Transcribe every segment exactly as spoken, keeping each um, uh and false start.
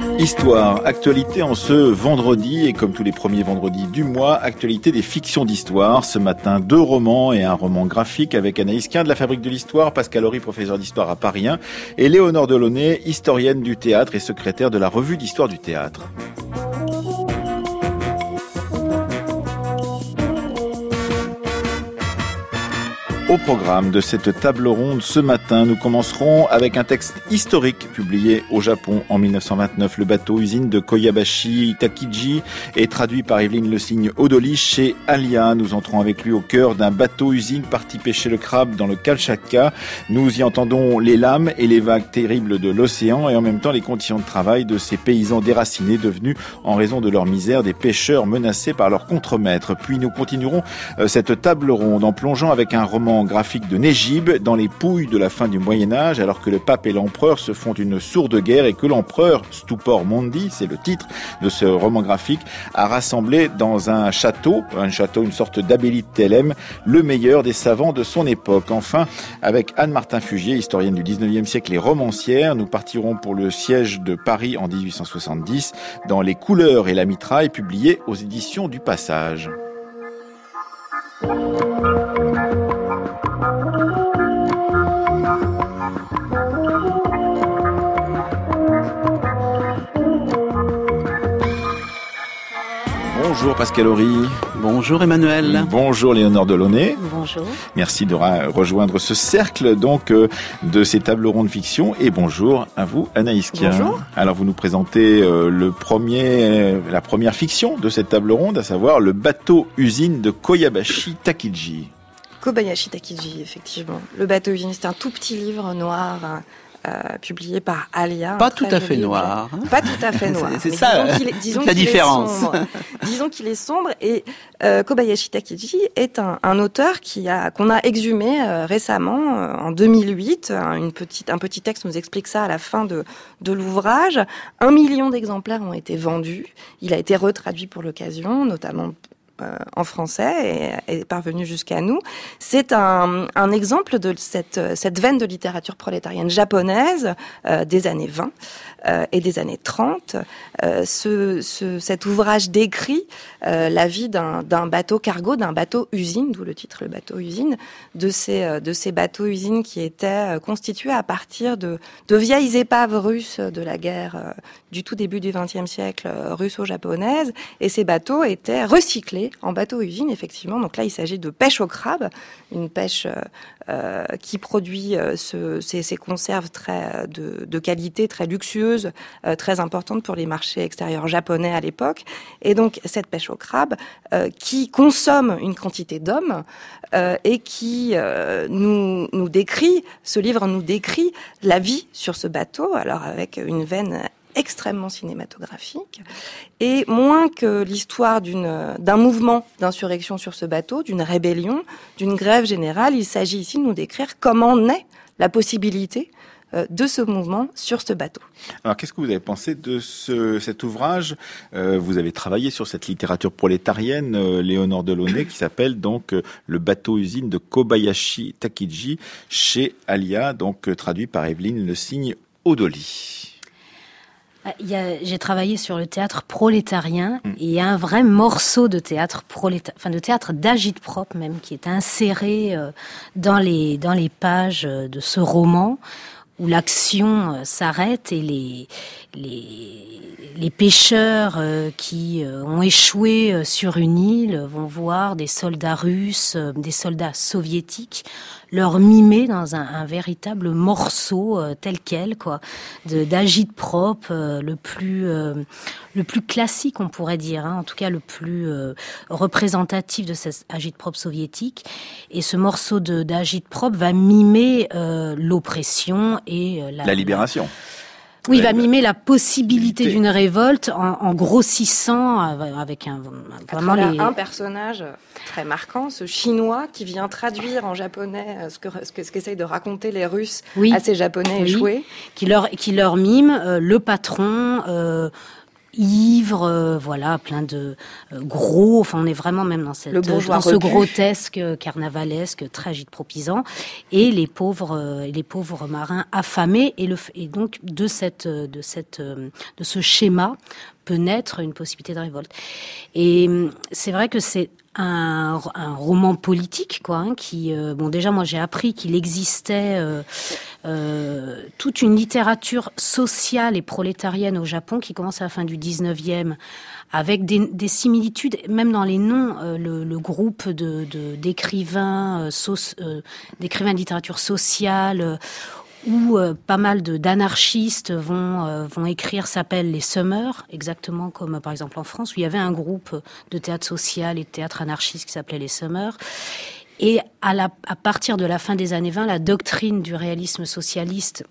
Histoire, actualité en ce vendredi et comme tous les premiers vendredis du mois, actualité des fictions d'histoire. Ce matin, deux romans et un roman graphique avec Anaïs Quin de la Fabrique de l'Histoire, Pascal Horry, professeur d'histoire à Paris un, et Léonore Delaunay, historienne du théâtre et secrétaire de la Revue d'Histoire du Théâtre. Au programme de cette table ronde ce matin, nous commencerons avec un texte historique publié au Japon en mille neuf cent vingt-neuf. Le bateau-usine de Koyabashi Takiji est traduit par Evelyne Le Signe Odoli chez Alia. Nous entrons avec lui au cœur d'un bateau-usine parti pêcher le crabe dans le Kamchatka. Nous y entendons les lames et les vagues terribles de l'océan et en même temps les conditions de travail de ces paysans déracinés devenus, en raison de leur misère, des pêcheurs menacés par leurs contremaîtres. Puis nous continuerons cette table ronde en plongeant avec un roman graphique de Négib dans les pouilles de la fin du Moyen-Âge, alors que le pape et l'empereur se font une sourde guerre et que l'empereur, Stupor Mondi, c'est le titre de ce roman graphique, a rassemblé dans un château, un château, une sorte d'abbaye de Thélème, le meilleur des savants de son époque. Enfin, avec Anne-Martin Fugier, historienne du dix-neuvième siècle et romancière, nous partirons pour le siège de Paris en dix-huit cent soixante-dix dans Les couleurs et la mitraille, publié aux éditions du Passage. Bonjour Pascal Horry. Bonjour Emmanuel. Bonjour Léonore Delaunay. Bonjour. Merci de rejoindre ce cercle donc de ces tables rondes fiction et bonjour à vous Anaïs Quin. Bonjour. Alors vous nous présentez le premier, la première fiction de cette table ronde, à savoir le bateau-usine de Koyabashi Takiji. Kobayashi Takiji, effectivement. Le bateau-usine, c'est un tout petit livre noir. Euh, publié par Alia. Pas tout à fait noir. Hein. Pas tout à fait noir. c'est c'est ça disons qu'il est, disons la qu'il différence. Est sombre. Disons qu'il est sombre et euh, Kobayashi Takiji est un, un auteur qui a qu'on a exhumé euh, récemment euh, en deux mille huit. Une petite, un petit texte nous explique ça à la fin de, de l'ouvrage. Un million d'exemplaires ont été vendus. Il a été retraduit pour l'occasion, notamment Euh, en français et est parvenu jusqu'à nous. C'est un, un exemple de cette, cette veine de littérature prolétarienne japonaise euh, des années vingt euh, et des années trente. Euh, ce, ce, cet ouvrage décrit euh, la vie d'un, d'un bateau cargo, d'un bateau usine, d'où le titre le bateau usine, de ces, de ces bateaux usines qui étaient constitués à partir de, de vieilles épaves russes de la guerre euh, du tout début du vingtième siècle euh, russo-japonaise, et ces bateaux étaient recyclés en bateau-usine, effectivement. Donc là, il s'agit de pêche au crabe, une pêche euh, qui produit euh, ce, ces, ces conserves très de, de qualité, très luxueuses, euh, très importantes pour les marchés extérieurs japonais à l'époque. Et donc, cette pêche au crabe euh, qui consomme une quantité d'hommes euh, et qui euh, nous, nous décrit, ce livre nous décrit la vie sur ce bateau, alors avec une veine extrêmement cinématographique, et moins que l'histoire d'une, d'un mouvement d'insurrection sur ce bateau, d'une rébellion, d'une grève générale, il s'agit ici de nous décrire comment naît la possibilité de ce mouvement sur ce bateau. Alors, qu'est-ce que vous avez pensé de ce, cet ouvrage ? euh, Vous avez travaillé sur cette littérature prolétarienne, euh, Léonore Delaunay, qui s'appelle donc euh, Le bateau-usine de Kobayashi Takiji, chez Alia, donc euh, traduit par Evelyne Le Signe Odoli. Il y a, j'ai travaillé sur le théâtre prolétarien mmh. et il y a un vrai morceau de théâtre prolétarien, enfin de théâtre d'agitprop même, qui est inséré euh, dans les dans les pages de ce roman où l'action euh, s'arrête et les les les pêcheurs euh, qui euh, ont échoué euh, sur une île vont voir des soldats russes, euh, des soldats soviétiques leur mimer dans un, un véritable morceau euh, tel quel, quoi, de, d'agitprop, euh, le plus euh, le plus classique, on pourrait dire, hein, en tout cas le plus euh, représentatif de cet agitprop soviétique. Et ce morceau de, d'agitprop va mimer euh, l'oppression et euh, la, la libération. Oui, il va mimer la possibilité d'une révolte en, en grossissant avec un vraiment les... un personnage très marquant, ce Chinois qui vient traduire en japonais ce que ce que ce qu'essayent de raconter les Russes oui. à ces Japonais oui. échoués, qui leur qui leur mime euh, le patron. Euh, ivre, euh, voilà, plein de euh, gros. Enfin, on est vraiment même dans cette, dans ce grotesque, euh, carnavalesque, très agite-propisant, et les pauvres, euh, les pauvres marins affamés. Et, le, et donc de cette, de cette, euh, de ce schéma peut naître une possibilité de révolte. Et c'est vrai que c'est un, un roman politique, quoi, hein, qui, euh, bon, déjà, moi, j'ai appris qu'il existait euh, euh, toute une littérature sociale et prolétarienne au Japon qui commence à la fin du dix-neuvième, avec des, des similitudes, même dans les noms, euh, le, le groupe de, de d'écrivains, euh, so, euh, d'écrivains de littérature sociale. Euh, où euh, pas mal de, d'anarchistes vont, euh, vont écrire, s'appellent les Summers, exactement comme euh, par exemple en France, où il y avait un groupe de théâtre social et de théâtre anarchiste qui s'appelait les Summers. Et à, la, à partir de la fin des années vingt, la doctrine du réalisme socialiste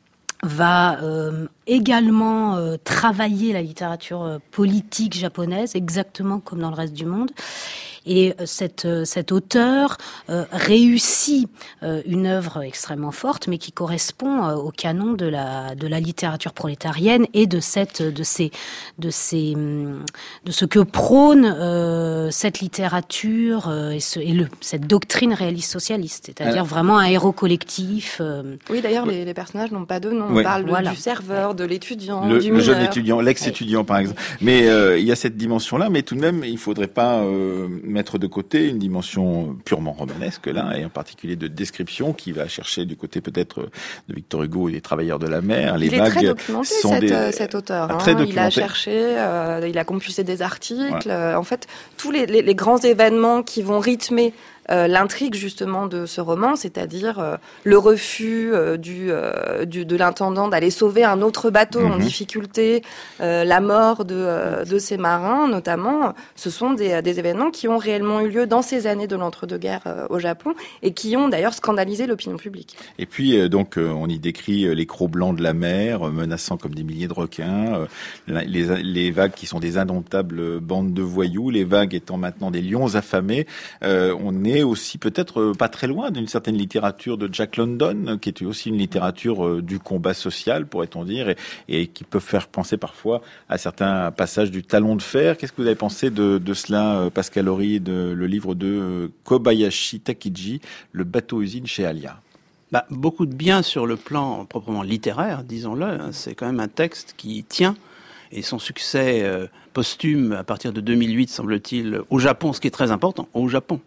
va euh, également euh, travailler la littérature euh, politique japonaise, exactement comme dans le reste du monde. Et cette, cet auteur euh, réussit euh, une œuvre extrêmement forte, mais qui correspond euh, au canon de la de la littérature prolétarienne et de cette de ces de ces de ce que prône euh, cette littérature euh, et, ce, et le, cette doctrine réaliste socialiste, c'est-à-dire Alors, vraiment un héros collectif. Euh... Oui, d'ailleurs, les, les personnages n'ont pas de nom. Oui. On parle voilà. du serveur, de l'étudiant, le, du le mineur. jeune étudiant, l'ex-étudiant, oui. par exemple. Mais euh, il y a cette dimension-là, mais tout de même, il faudrait pas euh, mettre de côté une dimension purement romanesque là, et en particulier de description qui va chercher du côté peut-être de Victor Hugo et des Travailleurs de la mer. Les il vagues est très documenté, sont cet, des... cet auteur. Hein. Très documenté. Il a cherché, euh, il a compulsé des articles. Ouais. Euh, en fait, tous les, les, les grands événements qui vont rythmer Euh, l'intrigue justement de ce roman, c'est-à-dire euh, le refus euh, du, euh, du, de l'intendant d'aller sauver un autre bateau mmh. en difficulté, euh, la mort de, euh, de ces marins notamment, ce sont des, des événements qui ont réellement eu lieu dans ces années de l'entre-deux-guerres euh, au Japon et qui ont d'ailleurs scandalisé l'opinion publique. Et puis euh, donc euh, on y décrit euh, les crocs blancs de la mer, euh, menaçant comme des milliers de requins, euh, les, les vagues qui sont des indomptables bandes de voyous, les vagues étant maintenant des lions affamés. Euh, on est aussi peut-être pas très loin d'une certaine littérature de Jack London, qui était aussi une littérature du combat social, pourrait-on dire, et, et qui peut faire penser parfois à certains passages du Talon de fer. Qu'est-ce que vous avez pensé de, de cela, Pascal Horry, de le livre de Kobayashi Takiji, Le bateau-usine chez Alia? Bah, beaucoup de bien sur le plan proprement littéraire, disons-le. C'est quand même un texte qui tient. Et son succès euh, posthume à partir de deux mille huit, semble-t-il, au Japon, ce qui est très important, au Japon,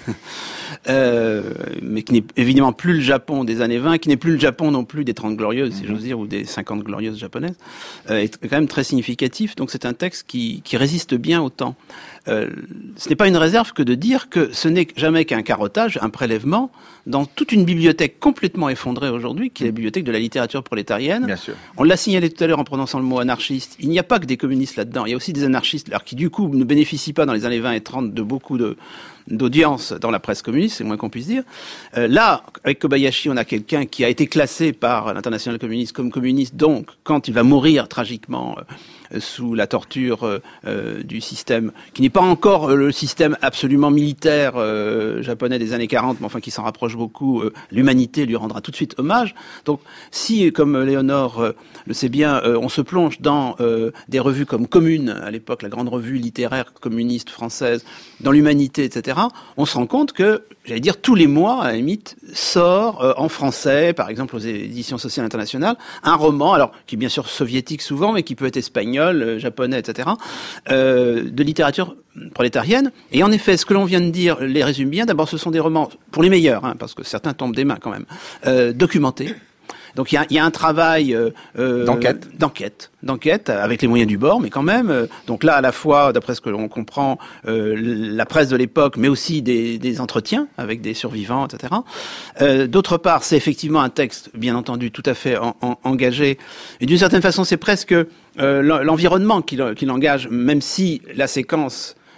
euh, mais qui n'est évidemment plus le Japon des années vingt, qui n'est plus le Japon non plus des trente glorieuses, si j'ose dire, ou des cinquante glorieuses japonaises, euh, est quand même très significatif. Donc c'est un texte qui, qui résiste bien au temps. Euh, ce n'est pas une réserve que de dire que ce n'est jamais qu'un carottage, un prélèvement dans toute une bibliothèque complètement effondrée aujourd'hui, qui est la bibliothèque de la littérature prolétarienne. Bien sûr. On l'a signalé tout à l'heure en prononçant le mot anarchiste. Il n'y a pas que des communistes là-dedans. Il y a aussi des anarchistes, alors qui du coup ne bénéficient pas dans les années vingt et trente de beaucoup de d'audience dans la presse communiste, c'est le moins qu'on puisse dire. Euh, là, avec Kobayashi, on a quelqu'un qui a été classé par l'Internationale communiste comme communiste, donc quand il va mourir tragiquement euh, sous la torture euh, euh, du système, qui n'est pas encore euh, le système absolument militaire euh, japonais des années quarante, mais enfin qui s'en rapproche beaucoup, euh, l'humanité lui rendra tout de suite hommage. Donc si, comme Léonore euh, le sait bien, euh, on se plonge dans euh, des revues comme Commune, à l'époque la grande revue littéraire communiste française, dans l'humanité, et cetera, on se rend compte que, j'allais dire, tous les mois, à la limite, sort euh, en français, par exemple aux éditions sociales internationales, un roman, alors qui est bien sûr soviétique souvent, mais qui peut être espagnol, euh, japonais, et cetera, euh, de littérature prolétarienne. Et en effet, ce que l'on vient de dire les résume bien. D'abord, ce sont des romans, pour les meilleurs, hein, parce que certains tombent des mains quand même, euh, documentés. Donc il y a, y a un travail euh, d'enquête, d'enquête, d'enquête avec les moyens du bord, mais quand même. Euh, donc là, à la fois, d'après ce que l'on comprend, euh, la presse de l'époque, mais aussi des, des entretiens avec des survivants, et cetera. Euh, d'autre part, c'est effectivement un texte, bien entendu, tout à fait en, en, engagé. Et d'une certaine façon, c'est presque euh, l'environnement qui, qui l'engage, même si la séquence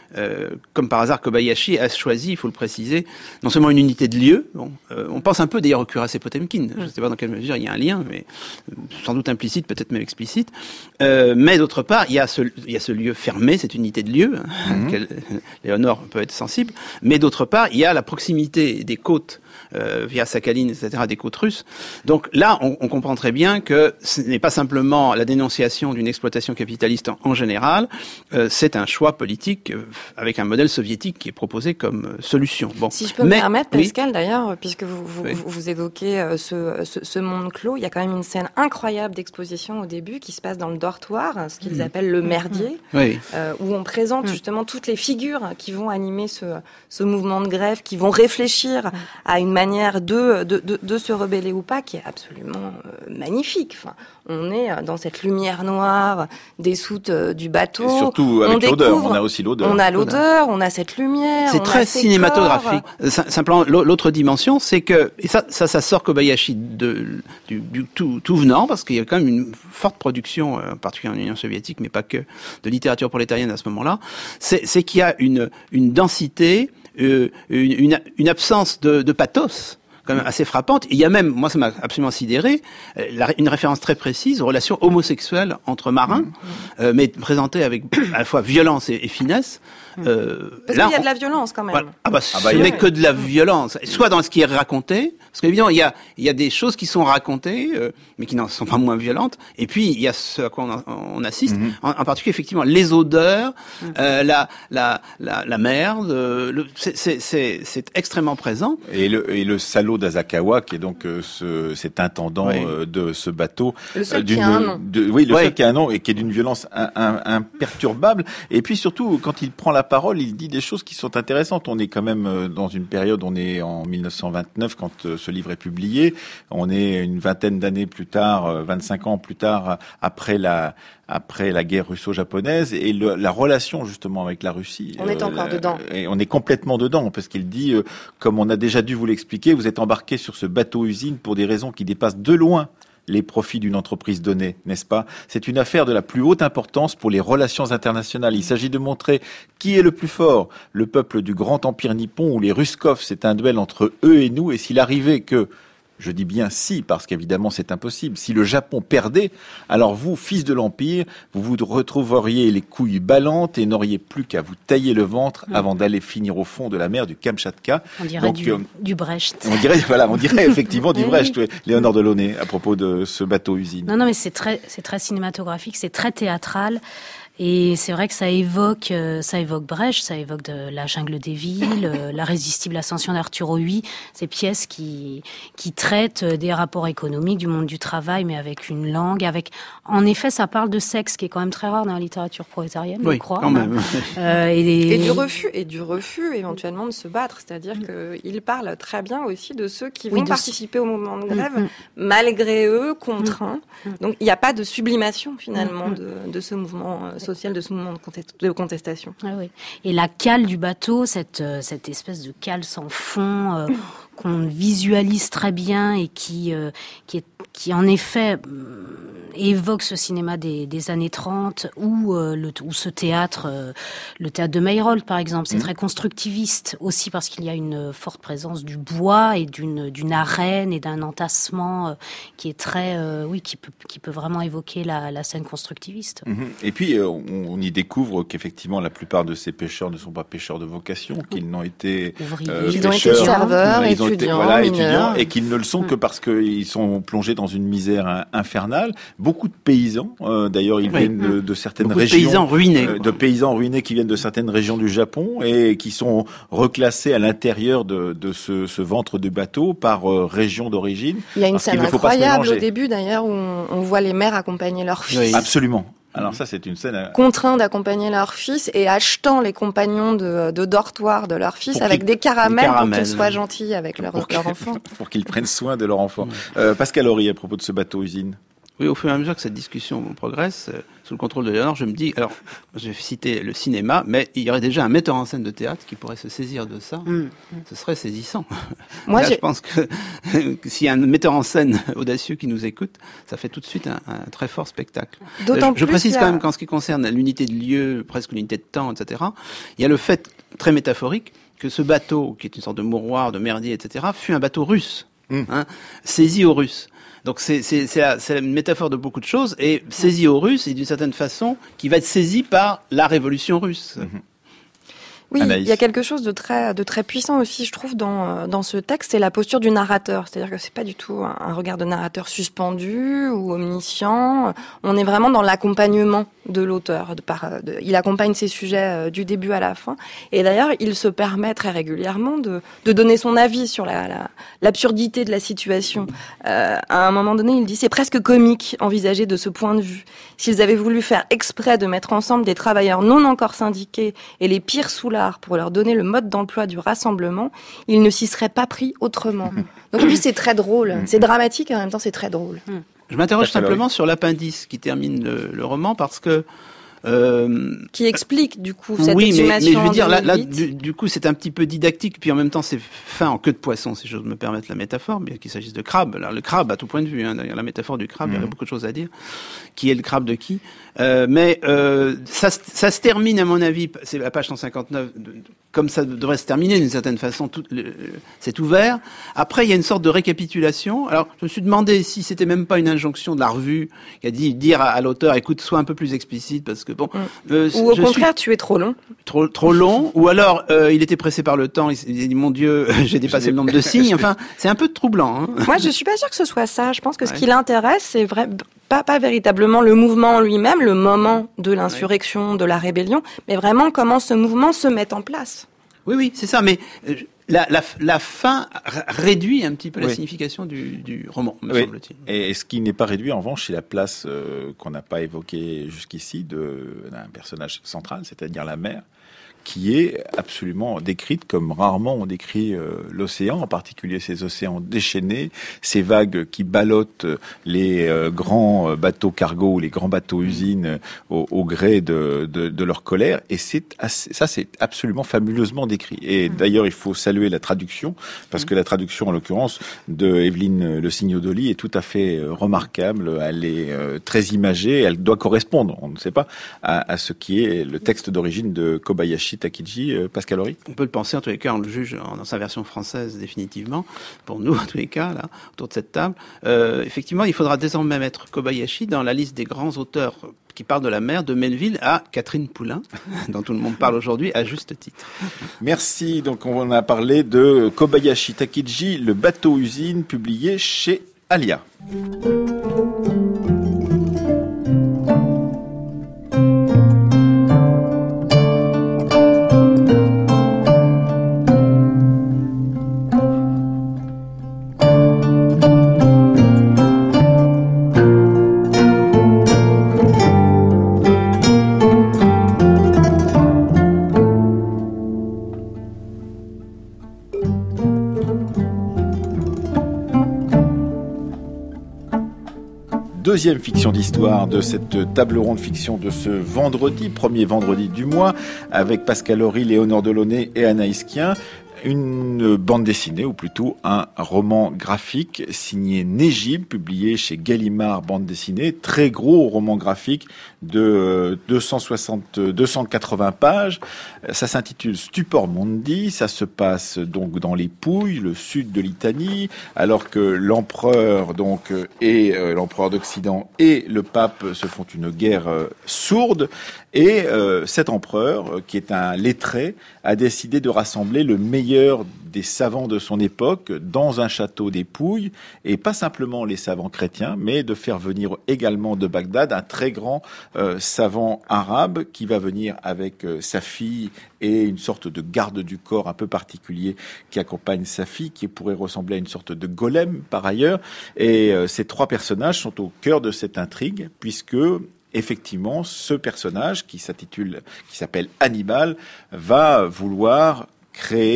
euh, comme par hasard, Kobayashi a choisi, il faut le préciser, non seulement une unité de lieu, bon, euh, on pense un peu d'ailleurs au cuirassé Potemkin, je ne sais pas dans quelle mesure il y a un lien, mais sans doute implicite, peut-être même explicite, euh, mais d'autre part, il y a ce, il y a ce lieu fermé, cette unité de lieu, hein, mmh. auquel Léonore peut être sensible, mais d'autre part, il y a la proximité des côtes, Euh, via Sakhaline, et cetera, des côtes russes. Donc là, on, on comprend très bien que ce n'est pas simplement la dénonciation d'une exploitation capitaliste en, en général, euh, c'est un choix politique euh, avec un modèle soviétique qui est proposé comme euh, solution. Bon. Si je peux Mais, me permettre, Pascal, oui. d'ailleurs, puisque vous, vous, oui. vous, vous évoquez euh, ce, ce, ce monde clos, il y a quand même une scène incroyable d'exposition au début qui se passe dans le dortoir, ce qu'ils mmh. appellent le merdier, oui. euh, où on présente mmh. justement toutes les figures qui vont animer ce, ce mouvement de grève, qui vont réfléchir mmh. à une manière de, de, de, de se rebeller ou pas, qui est absolument euh, magnifique. Enfin, on est dans cette lumière noire des soutes euh, du bateau. Et surtout avec on l'odeur, découvre, on a aussi l'odeur. On a l'odeur, on a cette lumière. C'est on très a ces cinématographique. corps. Simplement, l'autre dimension, c'est que, et ça, ça, ça sort Kobayashi de, du, du tout, tout venant, parce qu'il y a quand même une forte production, en particulier en Union soviétique, mais pas que, de littérature prolétarienne à ce moment-là, c'est, c'est qu'il y a une, une densité, euh, une, une, une absence de, de pathos, quand même assez frappante. Et il y a même, moi ça m'a absolument sidéré, la, une référence très précise aux relations homosexuelles entre marins, mmh. euh, mais présentée avec à la fois violence et, et finesse. Euh, Parce là, qu'il y a de la violence quand même. Voilà. Ah bah, ah bah, ce n'est que de la violence. Soit dans ce qui est raconté, parce qu'évidemment, il y a, il y a des choses qui sont racontées, euh, mais qui n'en sont pas moins violentes. Et puis, il y a ce à quoi on, on assiste, mm-hmm. en, en particulier, effectivement, les odeurs, mm-hmm. euh, la, la, la, la merde, euh, le, c'est, c'est, c'est, c'est extrêmement présent. Et le, et le salaud d'Asakawa, qui est donc euh, ce, cet intendant oui. euh, de ce bateau. Le seul euh, d'une, qui a un nom. De, oui, le oui. seul qui a un nom et qui est d'une violence un, un, imperturbable. Et puis surtout, quand il prend la parole, il dit des choses qui sont intéressantes. On est quand même dans une période, on est en mille neuf cent vingt-neuf quand ce livre est publié. On est une vingtaine d'années plus tard, vingt-cinq ans plus tard, après la après la guerre russo-japonaise et le, la relation justement avec la Russie. On est encore euh, dedans. Et on est complètement dedans parce qu'il dit, euh, comme on a déjà dû vous l'expliquer, vous êtes embarqué sur ce bateau-usine pour des raisons qui dépassent de loin les profits d'une entreprise donnée, n'est-ce pas? C'est une affaire de la plus haute importance pour les relations internationales. Il s'agit de montrer qui est le plus fort, le peuple du grand empire nippon ou les Ruskov. C'est un duel entre eux et nous. Et s'il arrivait que, je dis bien si, parce qu'évidemment c'est impossible, si le Japon perdait, alors vous, fils de l'Empire, vous vous retrouveriez les couilles ballantes et n'auriez plus qu'à vous tailler le ventre mmh. avant d'aller finir au fond de la mer du Kamchatka. On dirait Donc, du, euh, du Brecht. On dirait, voilà, on dirait effectivement du oui. Brecht, oui. Léonore Delaunay, à propos de ce bateau-usine. Non, non, mais c'est très, c'est très cinématographique, c'est très théâtral. Et c'est vrai que ça évoque, ça évoque Brecht, ça évoque de la jungle des villes, la résistible ascension d'Arturo Ui, ces pièces qui qui traitent des rapports économiques, du monde du travail, mais avec une langue, avec. En effet, ça parle de sexe, qui est quand même très rare dans la littérature prolétarienne, oui, je crois. Quand même. Euh, et, les... et du refus, et du refus éventuellement de se battre, c'est-à-dire que il parle très bien aussi de ceux qui vont oui, participer ce... au mouvement de grève mmh, mmh. malgré eux, contraints. Mmh. Donc il n'y a pas de sublimation finalement mmh. de, de ce mouvement social, de ce mouvement de, contest- de contestation. Ah oui. Et la cale du bateau, cette, cette espèce de cale sans fond euh, qu'on visualise très bien et qui, euh, qui, est, qui en effet euh, évoque ce cinéma des, des années trente ou, euh, le, ou ce théâtre, euh, le théâtre de Meyerhold par exemple, c'est mmh. très constructiviste aussi parce qu'il y a une forte présence du bois et d'une, d'une arène et d'un entassement euh, qui est très, euh, oui, qui peut, qui peut vraiment évoquer la, la scène constructiviste. Mmh. Et puis euh, on, on y découvre qu'effectivement la plupart de ces pêcheurs ne sont pas pêcheurs de vocation, qu'ils n'ont été euh, ils ont été serveurs, ils ont étudiants, été, voilà, mineurs. étudiants, et qu'ils ne le sont mmh. que parce qu'ils sont plongés dans une misère infernale. Beaucoup de paysans, euh, d'ailleurs, ils oui. viennent de, de certaines Beaucoup régions, de paysans ruinés, euh, de paysans ruinés qui viennent de certaines régions du Japon et qui sont reclassés à l'intérieur de, de ce, ce ventre de bateau par euh, région d'origine. Il y a une scène incroyable au début, d'ailleurs, où on, on voit les mères accompagner leurs fils. Oui. Absolument. Alors ça, c'est une scène... À... Contraints d'accompagner leur fils et achetant les compagnons de, de dortoir de leur fils pour avec des caramels, des caramels pour qu'ils soient gentils avec leur, leur enfant. Pour qu'ils prennent soin de leur enfant. euh, Pascal Horry, à propos de ce bateau-usine. Oui, au fur et à mesure que cette discussion progresse, euh, sous le contrôle de Léonore, je me dis, alors, je vais citer le cinéma, mais il y aurait déjà un metteur en scène de théâtre qui pourrait se saisir de ça. Mmh. Ce serait saisissant. Moi, Là, j'ai... je pense que, que s'il y a un metteur en scène audacieux qui nous écoute, ça fait tout de suite un, un très fort spectacle. D'autant euh, je, je plus précise là... quand même qu'en ce qui concerne l'unité de lieu, presque l'unité de temps, et cetera, il y a le fait très métaphorique que ce bateau, qui est une sorte de mouroir, de merdier, et cetera, fut un bateau russe, mmh. hein, saisi aux Russes. Donc c'est, c'est, c'est, la, c'est une métaphore de beaucoup de choses, et saisi aux Russes, et d'une certaine façon, qui va être saisi par la révolution russe. Mmh. Oui, Anaïs. Il y a quelque chose de très, de très puissant aussi, je trouve, dans, dans ce texte, c'est la posture du narrateur. C'est-à-dire que c'est pas du tout un, un regard de narrateur suspendu ou omniscient. On est vraiment dans l'accompagnement de l'auteur. De par, de, il accompagne ses sujets du début à la fin. Et d'ailleurs, il se permet très régulièrement de, de donner son avis sur la, la, l'absurdité de la situation. Euh, à un moment donné, il dit, c'est presque comique envisager de ce point de vue. S'ils avaient voulu faire exprès de mettre ensemble des travailleurs non encore syndiqués et les pires soulards pour leur donner le mode d'emploi du rassemblement, ils ne s'y seraient pas pris autrement. Donc lui, c'est très drôle. C'est dramatique et en même temps, c'est très drôle. Je m'interroge simplement sur l'appendice qui termine le, le roman parce que Euh, qui explique du coup cette oui, exhumation. Oui, mais, mais je veux dire, là, là du, du coup, c'est un petit peu didactique, puis en même temps, c'est fin en queue de poisson, si j'ose me permettre la métaphore, bien qu'il s'agisse de crabe. Alors, le crabe, à tout point de vue, hein, d'ailleurs, la métaphore du crabe, mmh. il y aurait beaucoup de choses à dire. Qui est le crabe de qui euh, Mais euh, ça, ça se termine, à mon avis, c'est la page cent cinquante-neuf, de, de, comme ça devrait se terminer d'une certaine façon, tout, le, c'est ouvert. Après, il y a une sorte de récapitulation. Alors, je me suis demandé si c'était même pas une injonction de la revue qui a dit dire à, à l'auteur, écoute, sois un peu plus explicite, parce que bon. Mmh. Euh, ou au contraire, tu es trop long. Trop, trop long. Ou alors, euh, il était pressé par le temps. Il s'est dit, mon Dieu, j'ai dépassé le nombre de signes. Enfin, c'est un peu troublant. Hein. Moi, je suis pas sûre que ce soit ça. Je pense que ouais. ce qui l'intéresse, c'est vrai, pas, pas véritablement le mouvement en lui-même, le moment de l'insurrection, ouais. de la rébellion, mais vraiment comment ce mouvement se met en place. Oui, oui, c'est ça. Mais euh, la, la, la fin réduit un petit peu la oui. signification du, du roman, me oui. semble-t-il. Et ce qui n'est pas réduit, en revanche, c'est la place euh, qu'on n'a pas évoquée jusqu'ici de, d'un personnage central, c'est-à-dire la mère, qui est absolument décrite comme rarement on décrit euh, l'océan, en particulier ces océans déchaînés, ces vagues qui ballottent les euh, grands bateaux cargo ou les grands bateaux usines euh, au, au gré de, de, de leur colère. Et c'est assez, ça, c'est absolument fabuleusement décrit. Et d'ailleurs, il faut saluer la traduction, parce que la traduction, en l'occurrence, de Evelyne Le Signodoli est tout à fait remarquable. Elle est euh, très imagée, elle doit correspondre, on ne sait pas, à, à ce qui est le texte d'origine de Kobayashi Takiji, euh, Pascal Horry. On peut le penser, en tous les cas, on le juge dans sa version française définitivement, pour nous, en tous les cas, là, autour de cette table. Euh, effectivement, il faudra désormais mettre Kobayashi dans la liste des grands auteurs qui parlent de la mer de Melville à Catherine Poulain, dont tout le monde parle aujourd'hui, à juste titre. Merci. Donc, on a parlé de Kobayashi Takiji, Le bateau-usine, publié chez Alia. Deuxième fiction d'histoire de cette table ronde fiction de ce vendredi, premier vendredi du mois, avec Pascal Horry, Léonore Delaunay et Anaïs Kien. Une bande dessinée, ou plutôt un roman graphique signé Négib, publié chez Gallimard Bande Dessinée. Très gros roman graphique de deux cent soixante, deux cent quatre-vingts pages. Ça s'intitule Stupor Mundi. Ça se passe donc dans les Pouilles, le sud de l'Italie, alors que l'empereur donc et euh, l'empereur d'Occident et le pape se font une guerre euh, sourde. Et euh, cet empereur, euh, qui est un lettré, a décidé de rassembler le meilleur des savants de son époque dans un château des Pouilles, et pas simplement les savants chrétiens, mais de faire venir également de Bagdad un très grand euh, savant arabe qui va venir avec euh, sa fille et une sorte de garde du corps un peu particulier qui accompagne sa fille, qui pourrait ressembler à une sorte de golem par ailleurs. Et euh, ces trois personnages sont au cœur de cette intrigue, puisque effectivement, ce personnage qui s'intitule, qui s'appelle Hannibal, va vouloir créer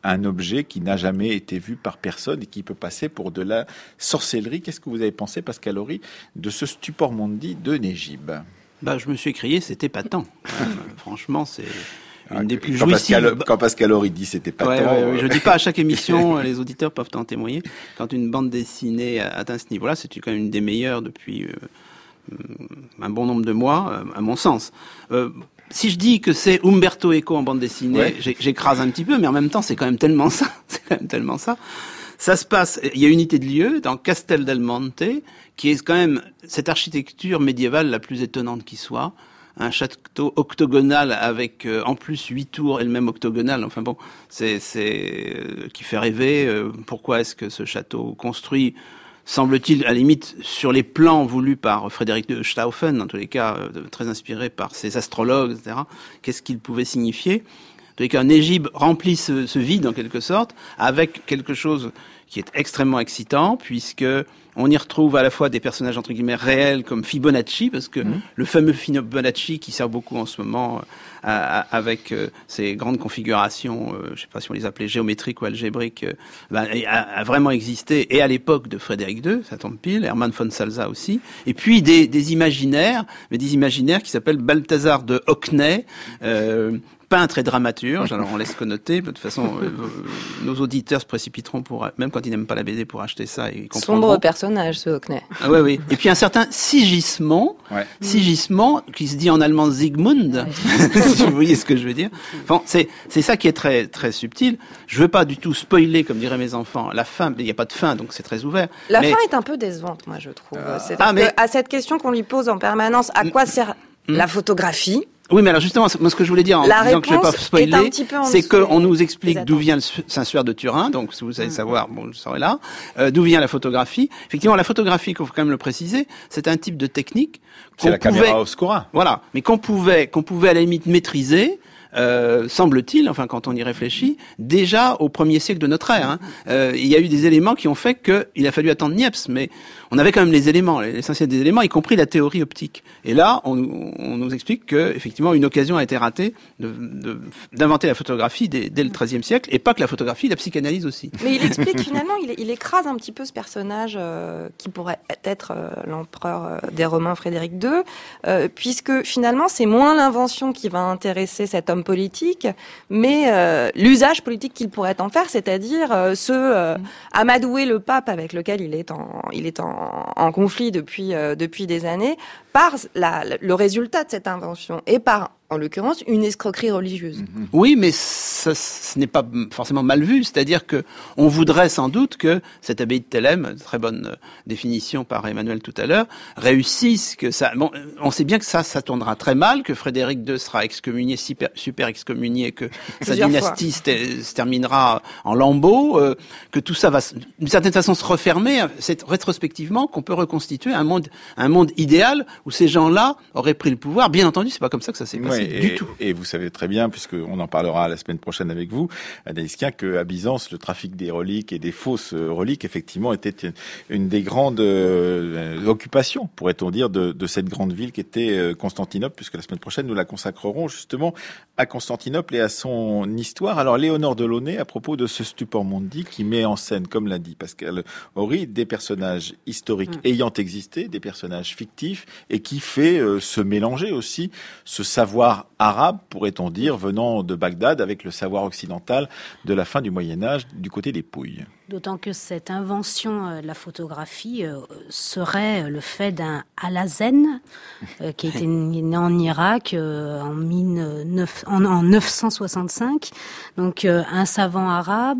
un objet qui n'a jamais été vu par personne et qui peut passer pour de la sorcellerie. Qu'est-ce que vous avez pensé, Pascal Horry, de ce Stupor Mundi de Négib? Bah, je me suis écrié, c'était épatant. euh, franchement, c'est une ah, des plus quand jouissives. Pascal, quand Pascal Horry dit c'était épatant. Ouais, ouais, ouais, je dis pas à chaque émission, les auditeurs peuvent en témoigner. Quand une bande dessinée atteint ce niveau-là, c'est quand même une des meilleures depuis euh, un bon nombre de mois, à mon sens. Euh, Si je dis que c'est Umberto Eco en bande dessinée, ouais. j'écrase un petit peu, mais en même temps, c'est quand même tellement ça. C'est quand même tellement ça. Ça se passe, il y a unité de lieu dans Castel del Monte, qui est quand même cette architecture médiévale la plus étonnante qui soit. Un château octogonal avec euh, en plus huit tours et le même octogonal. Enfin bon, c'est, c'est euh, qui fait rêver. Euh, pourquoi est-ce que ce château construit, semble-t-il, à la limite, sur les plans voulus par Frédéric de Stauffen, en tous les cas, euh, très inspiré par ses astrologues, et cetera. Qu'est-ce qu'il pouvait signifier? En tous les cas, Négib remplit ce, ce vide, en quelque sorte, avec quelque chose qui est extrêmement excitant, puisque on y retrouve à la fois des personnages, entre guillemets, réels, comme Fibonacci, parce que mmh. le fameux Fibonacci, qui sert beaucoup en ce moment, euh, avec euh, ces grandes configurations, euh, je ne sais pas si on les appelait géométriques ou algébriques, euh, ben, a, a vraiment existé, et à l'époque de Frédéric deux, ça tombe pile, Hermann von Salza aussi, et puis des, des imaginaires, mais des imaginaires qui s'appellent Balthazar de Hockney, euh, peintre et dramaturge, alors on laisse connoter, de toute façon, euh, nos auditeurs se précipiteront pour, même quand ils n'aiment pas la B D, pour acheter ça et comprendront. Sombre personnage, ce Hockney. Ah ouais, oui. Et puis un certain Sigismond, ouais. Sigismond, qui se dit en allemand Siegmund, ouais. Si vous voyez ce que je veux dire. Enfin, c'est, c'est ça qui est très, très subtil. Je veux pas du tout spoiler, comme diraient mes enfants, la fin, il n'y a pas de fin, donc c'est très ouvert. La mais... fin est un peu décevante, moi, je trouve. Euh... C'est ah, mais... à cette question qu'on lui pose en permanence, à quoi sert mmh. la photographie? Oui, mais alors justement, moi ce que je voulais dire en la disant que je ne vais pas spoiler, c'est qu'on nous explique d'où vient le Saint-Suaire de Turin, donc si vous savez mmh. savoir, bon, je serai là, euh, d'où vient la photographie. Effectivement, la photographie, il faut quand même le préciser, c'est un type de technique qu'on c'est la pouvait, caméra oscura. Voilà, mais qu'on pouvait, qu'on pouvait à la limite maîtriser, Euh, semble-t-il, enfin quand on y réfléchit, déjà au premier siècle de notre ère. Hein. Euh, il y a eu des éléments qui ont fait qu'il a fallu attendre Niepce, mais on avait quand même les éléments, l'essentiel des éléments, y compris la théorie optique. Et là, on, on nous explique que effectivement une occasion a été ratée de, de, d'inventer la photographie dès, dès le treizième siècle, et pas que la photographie, la psychanalyse aussi. Mais il explique finalement, il, il écrase un petit peu ce personnage euh, qui pourrait être euh, l'empereur euh, des Romains Frédéric deux, euh, puisque finalement c'est moins l'invention qui va intéresser cet homme politique, mais euh, l'usage politique qu'il pourrait en faire, c'est-à-dire euh, ce euh, amadouer le pape avec lequel il est en, il est en, en conflit depuis euh, depuis des années, par la, le résultat de cette invention et par, en l'occurrence, une escroquerie religieuse. Oui, mais ça, ce n'est pas forcément mal vu. C'est-à-dire que on voudrait sans doute que cette abbaye de Thélème, très bonne définition par Emmanuel tout à l'heure, réussisse, que ça. Bon, on sait bien que ça, ça tournera très mal, que Frédéric deux sera excommunié, super, super excommunié, que sa dynastie se, se terminera en lambeaux, euh, que tout ça va, d'une certaine façon, se refermer. C'est rétrospectivement qu'on peut reconstituer un monde, un monde idéal où ces gens-là auraient pris le pouvoir. Bien entendu, c'est pas comme ça que ça s'est passé ouais, du et, tout. Et vous savez très bien, puisqu'on en parlera la semaine prochaine avec vous, Anaïs Kien, qu'à Byzance, le trafic des reliques et des fausses reliques, effectivement, était une des grandes euh, occupations, pourrait-on dire, de, de cette grande ville qui était Constantinople, puisque la semaine prochaine, nous la consacrerons justement à Constantinople et à son histoire. Alors, Léonore Delaunay, à propos de ce Stupor Mundi, qui met en scène, comme l'a dit Pascal Horry, des personnages historiques mmh. ayant existé, des personnages fictifs, et qui fait euh, se mélanger aussi ce savoir arabe, pourrait-on dire, venant de Bagdad, avec le savoir occidental de la fin du Moyen-Âge, du côté des Pouilles. D'autant que cette invention euh, de la photographie euh, serait le fait d'un Alazen, euh, qui était né en Irak euh, en, neuf, en, en neuf cent soixante-cinq, donc euh, un savant arabe.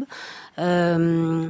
Euh,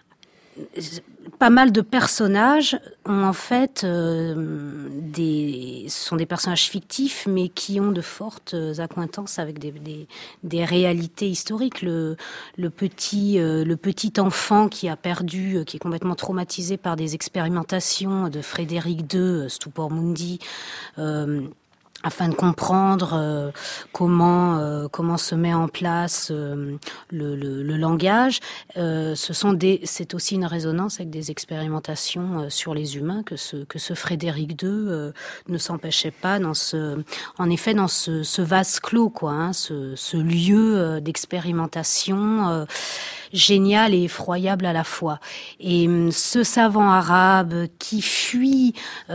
Pas mal de personnages ont en fait euh, des sont des personnages fictifs, mais qui ont de fortes accointances avec des des, des réalités historiques. Le le petit euh, le petit enfant qui a perdu, qui est complètement traumatisé par des expérimentations de Frédéric deux, Stupor Mundi. Euh, afin de comprendre euh, comment euh, comment se met en place euh, le, le, le langage. Euh, ce sont des, c'est aussi une résonance avec des expérimentations euh, sur les humains que ce que ce Frédéric deux euh, ne s'empêchait pas dans ce, en effet, dans ce, ce vase clos, quoi, hein, ce, ce lieu euh, d'expérimentation. Euh, génial et effroyable à la fois. Et ce savant arabe qui fuit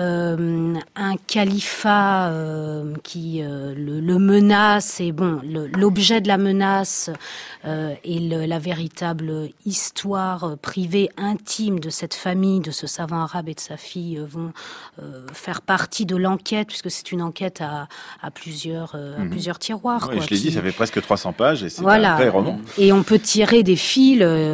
euh, un califat euh, qui euh, le, le menace, et bon, le, l'objet de la menace euh, et le, la véritable histoire privée, intime de cette famille, de ce savant arabe et de sa fille euh, vont euh, faire partie de l'enquête, puisque c'est une enquête à, à plusieurs euh, à mmh. plusieurs tiroirs. Oui, quoi, je l'ai qui... dit, ça fait presque trois cents pages et c'est voilà. un vrai roman. Et on peut tirer des fils.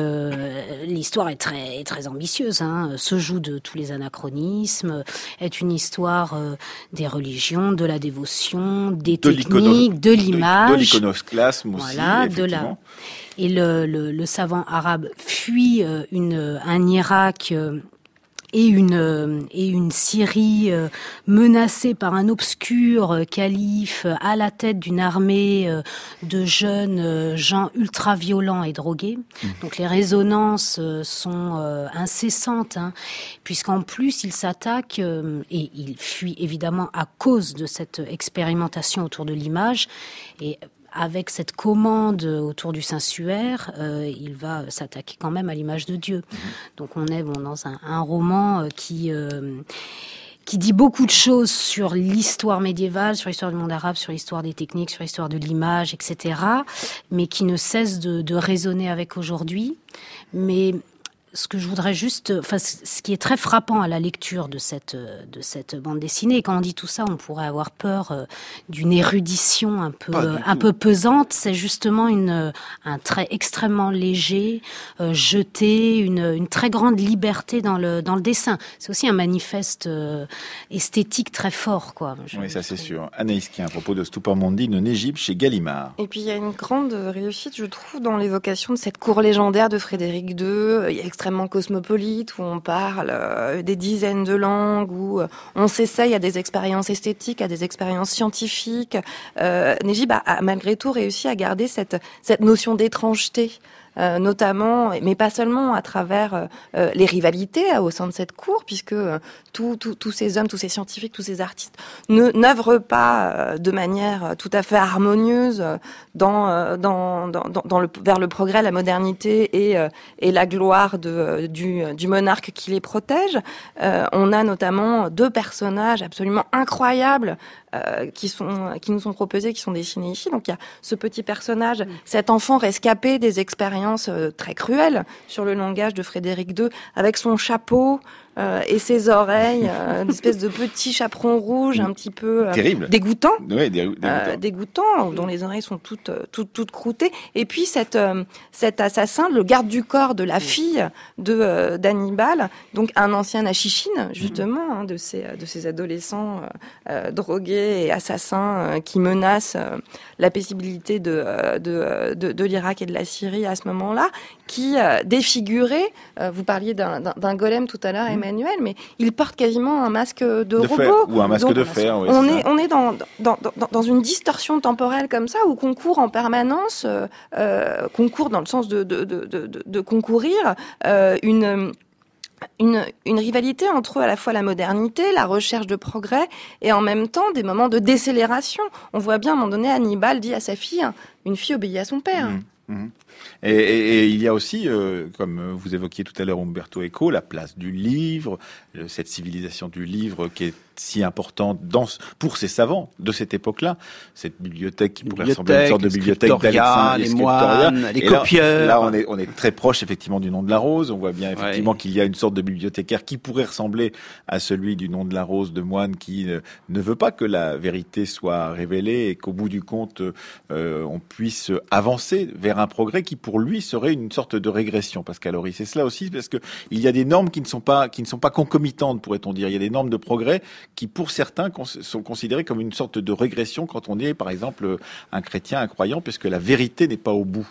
Euh, l'histoire est très très ambitieuse, hein, se joue de tous les anachronismes, est une histoire euh, des religions, de la dévotion, des de techniques, de l'image, de, de l'iconoclasme aussi, voilà, de la. Et le, le, le savant arabe fuit euh, une un Irak. Euh, et une et une Syrie euh, menacée par un obscur euh, calife euh, à la tête d'une armée euh, de jeunes euh, gens ultra violents et drogués. Mmh. Donc les résonances euh, sont euh, incessantes, hein, puisqu'en plus il s'attaque euh, et il fuit évidemment à cause de cette expérimentation autour de l'image et avec cette commande autour du sensuaire, euh, il va s'attaquer quand même à l'image de Dieu. Mmh. Donc on est bon dans un, un roman qui euh, qui dit beaucoup de choses sur l'histoire médiévale, sur l'histoire du monde arabe, sur l'histoire des techniques, sur l'histoire de l'image, et cetera, mais qui ne cesse de, de résonner avec aujourd'hui. Mais ce que je voudrais juste, enfin, ce qui est très frappant à la lecture de cette de cette bande dessinée, et quand on dit tout ça, on pourrait avoir peur euh, d'une érudition un peu euh, un peu pesante. C'est justement une un trait extrêmement léger, euh, jeté, une une très grande liberté dans le dans le dessin. C'est aussi un manifeste euh, esthétique très fort, quoi. Je, oui, ça c'est sûr. Anaïs Kien, à propos de Stupor Mondine en Égypte chez Gallimard. Et puis il y a une grande réussite, je trouve, dans l'évocation de cette cour légendaire de Frédéric deux. Il y a extrêmement cosmopolite, où on parle euh, des dizaines de langues, où euh, on s'essaye à des expériences esthétiques, à des expériences scientifiques. Euh, Néjib a, a malgré tout réussi à garder cette, cette notion d'étrangeté. Euh, notamment, mais pas seulement à travers euh, les rivalités euh, au sein de cette cour, puisque euh, tous tout, tout ces hommes, tous ces scientifiques, tous ces artistes ne n'œuvrent pas euh, de manière tout à fait harmonieuse dans, euh, dans, dans, dans le, vers le progrès, la modernité et, euh, et la gloire de, du, du monarque qui les protège. Euh, on a notamment deux personnages absolument incroyables Euh, qui sont qui nous sont proposés, qui sont dessinés ici. Donc il y a ce petit personnage, cet enfant rescapé des expériences euh, très cruelles sur le langage de Frédéric deux, avec son chapeau euh, et ses oreilles, euh, une espèce de petit chaperon rouge, un petit peu euh, terrible, dégoûtant, ouais, dégoûtant, euh, dégoûtant, dont les oreilles sont toutes toutes toutes croûtées. Et puis cette euh, cet assassin, le garde du corps de la fille de euh, d'Hannibal, donc un ancien Achichine justement, hein, de ces de ces adolescents euh, drogués et assassins euh, qui menacent euh, la paisibilité de, euh, de, euh, de, de l'Irak et de la Syrie à ce moment-là, qui euh, défigurait, euh, vous parliez d'un, d'un, d'un golem tout à l'heure, mmh. Emmanuel, mais il porte quasiment un masque de, de robot. Fer, ou un masque Donc, de fer, oui. On c'est est, on est dans, dans, dans, dans une distorsion temporelle comme ça, où concourt en permanence, euh, euh, concourt dans le sens de, de, de, de, de concourir, euh, une... Une, une rivalité entre à la fois la modernité, la recherche de progrès et en même temps des moments de décélération. On voit bien à un moment donné, Hannibal dit à sa fille, une fille obéit à son père. Mmh, mmh. Et, et, et il y a aussi, euh, comme vous évoquiez tout à l'heure Umberto Eco, la place du livre, cette civilisation du livre qui est si importante dans, pour ces savants de cette époque-là, cette bibliothèque qui pourrait ressembler à une sorte de bibliothèque d'Alexandre, les moines, les et copieurs. Là, là on est on est très proche effectivement du nom de la rose. On voit bien effectivement ouais. qu'il y a une sorte de bibliothécaire qui pourrait ressembler à celui du nom de la rose de moine qui euh, ne veut pas que la vérité soit révélée et qu'au bout du compte euh, on puisse avancer vers un progrès qui pour lui serait une sorte de régression. Pascal Horry, c'est cela aussi parce que il y a des normes qui ne sont pas qui ne sont pas concomitantes, pourrait-on dire. Il y a des normes de progrès qui, pour certains, sont considérés comme une sorte de régression quand on est, par exemple, un chrétien, un croyant, puisque la vérité n'est pas au bout.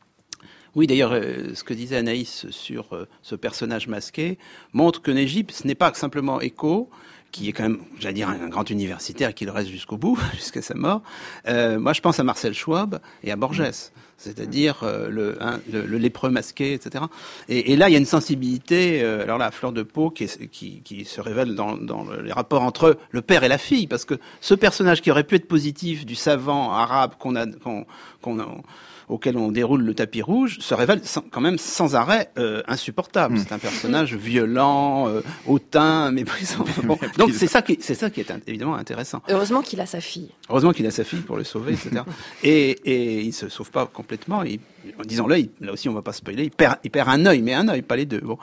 Oui, d'ailleurs, euh, ce que disait Anaïs sur euh, ce personnage masqué montre que Néjib, ce n'est pas simplement Eco qui est quand même, j'allais dire, un grand universitaire et qui le reste jusqu'au bout, jusqu'à sa mort. Euh, moi, je pense à Marcel Schwab et à Borges, c'est-à-dire euh, le, hein, le, le lépreux masqué, et cetera. Et, et là, il y a une sensibilité, euh, alors là, à fleur de peau, qui, est, qui, qui se révèle dans, dans les rapports entre le père et la fille, parce que ce personnage qui aurait pu être positif, du savant arabe qu'on a, qu'on, qu'on a, auquel on déroule le tapis rouge, se révèle sans, quand même sans arrêt euh, insupportable. Mmh. C'est un personnage violent, euh, hautain, méprisant. Bon, donc c'est ça qui, c'est ça qui est évidemment intéressant. Heureusement qu'il a sa fille. Heureusement qu'il a sa fille pour le sauver, et cetera. et, et il se sauve pas complètement. Il, disons-le, il, là aussi on va pas spoiler. Il perd, il perd un œil, mais un œil, pas les deux. Bon,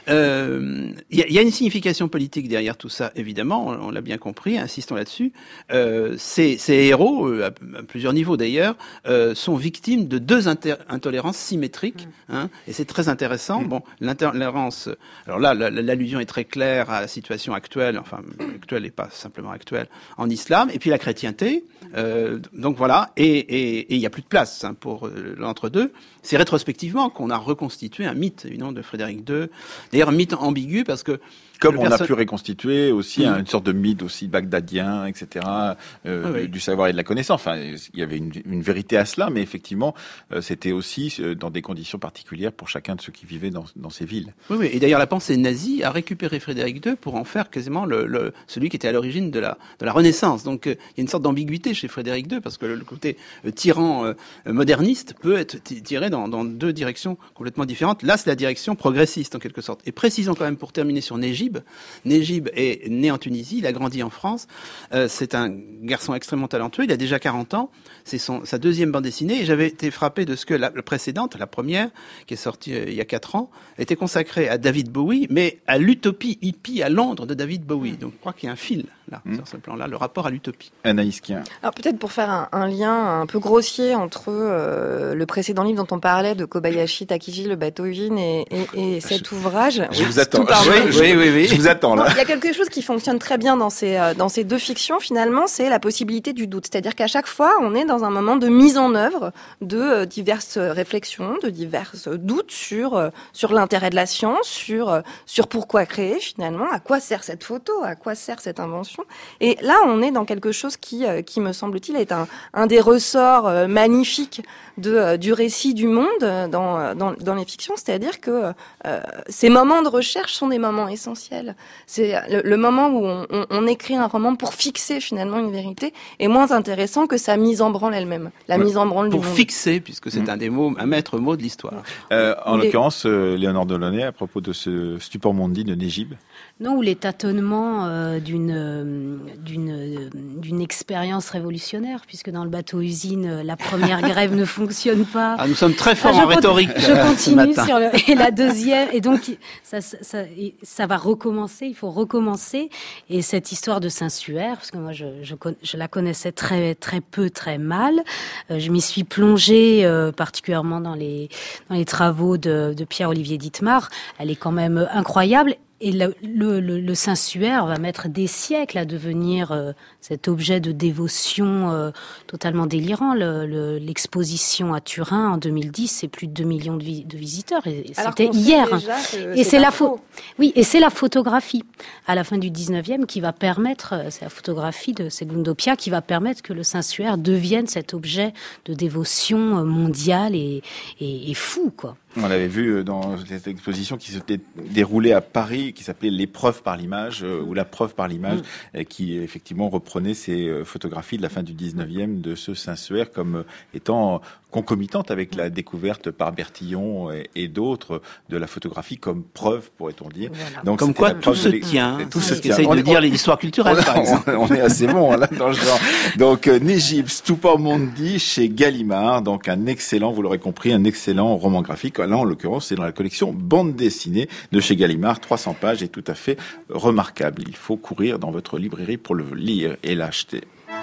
euh, il y a, y a une signification politique derrière tout ça, évidemment. On, on l'a bien compris. Insistons là-dessus. Euh, ces, ces héros, à, à plusieurs niveaux d'ailleurs, euh, sont victimes de deux inter- intolérances symétriques, hein, et c'est très intéressant. Bon, l'intolérance, alors là, l'allusion est très claire à la situation actuelle, enfin actuelle et pas simplement actuelle, en islam, et puis la chrétienté. Euh, donc voilà, et il y a plus de place hein, pour euh, l'entre-deux. C'est rétrospectivement qu'on a reconstitué un mythe, évidemment, de Frédéric deux. D'ailleurs, un mythe ambigu parce que comme on perso- a pu reconstituer aussi mmh. une sorte de mythe aussi bagdadien, et cetera, euh, oui, oui. du savoir et de la connaissance. Enfin, il y avait une, une vérité à cela, mais effectivement, euh, c'était aussi euh, dans des conditions particulières pour chacun de ceux qui vivaient dans, dans ces villes. Oui, oui. Et d'ailleurs, la pensée nazie a récupéré Frédéric deux pour en faire quasiment le, le, celui qui était à l'origine de la, de la Renaissance. Donc, euh, il y a une sorte d'ambiguïté chez Frédéric deux, parce que le, le côté euh, tyran euh, moderniste peut être t- tiré dans, dans deux directions complètement différentes. Là, c'est la direction progressiste, en quelque sorte. Et précisons quand même, pour terminer sur Négib, Négib est né en Tunisie, il a grandi en France. Euh, c'est un garçon extrêmement talentueux, il a déjà quarante ans. C'est son, sa deuxième bande dessinée. Et j'avais été frappé de ce que la, la précédente, la première, qui est sortie euh, il y a quatre ans, était consacrée à David Bowie, mais à l'utopie hippie à Londres de David Bowie. Donc je crois qu'il y a un fil, là, mmh. sur ce plan-là, le rapport à l'utopie. Anaïs Kien. Alors peut-être pour faire un, un lien un peu grossier entre euh, le précédent livre dont on parlait, de Kobayashi Takiji, Le bateau usine, et, et, et cet je, ouvrage. Je vous attends. Oui, oui, oui, oui. Je vous attends, là. Non, il y a quelque chose qui fonctionne très bien dans ces, euh, dans ces deux fictions, finalement, c'est la possibilité du doute. C'est-à-dire qu'à chaque fois, on est dans un moment de mise en œuvre de euh, diverses réflexions, de diverses doutes sur, euh, sur l'intérêt de la science, sur, euh, sur pourquoi créer, finalement, à quoi sert cette photo, à quoi sert cette invention. Et là, on est dans quelque chose qui, euh, qui me semble-t-il, est un, un des ressorts euh, magnifiques de, euh, du récit du monde dans, dans, dans les fictions, c'est-à-dire que euh, ces moments de recherche sont des moments essentiels. C'est le, le moment où on, on, on écrit un roman pour fixer finalement une vérité est moins intéressant que sa mise en branle elle-même. La ouais, mise en branle pour du monde. Fixer, puisque c'est mmh. un des mots, un maître mot de l'histoire. Euh, en Les... l'occurrence, euh, Léonore Delaunay, à propos de ce Stupor Mundi de Négib. Non, ou les tâtonnements euh, d'une, euh, d'une, euh, d'une expérience révolutionnaire, puisque dans le bateau-usine, euh, la première grève ne fonctionne pas. Ah, nous sommes très forts ah, en rhétorique. Je continue sur le, et la deuxième, et donc ça, ça, ça, ça va recommencer, il faut recommencer. Et cette histoire de Saint-Suaire, parce que moi je, je, je la connaissais très, très peu, très mal, euh, je m'y suis plongée euh, particulièrement dans les, dans les travaux de, de Pierre-Olivier Dittmar. Elle est quand même incroyable. Et le, le, le, le Saint-Suaire va mettre des siècles à devenir euh, cet objet de dévotion euh, totalement délirant. Le, le, l'exposition à Turin en deux mille dix, c'est plus de deux millions de, vi- de visiteurs. Et, et c'était hier. Et c'est, c'est la pho- oui, et c'est la photographie à la fin du dix-neuvième qui va permettre, c'est la photographie de Segundo Pia qui va permettre que le Saint-Suaire devienne cet objet de dévotion mondiale et, et, et fou, quoi. On l'avait vu dans cette exposition qui s'était déroulée à Paris, qui s'appelait L'épreuve par l'image, euh, ou La preuve par l'image, mmh. et qui effectivement reprenait ces photographies de la fin du dix-neuvième de ce Saint-Suaire comme étant concomitante avec la découverte par Bertillon et, et d'autres de la photographie comme preuve, pourrait-on dire. Voilà. Donc, comme quoi tout se tient. Tout se tient. Essaye on de est, dire on, l'histoire culturelle, on, par exemple. On, on est assez bon là dans le genre. Donc euh, Négib, Stupor Mundi chez Gallimard, donc un excellent, vous l'aurez compris, un excellent roman graphique. Là, en l'occurrence, c'est dans la collection bande dessinée de chez Gallimard, trois cents pages et tout à fait remarquable. Il faut courir dans votre librairie pour le lire et l'acheter.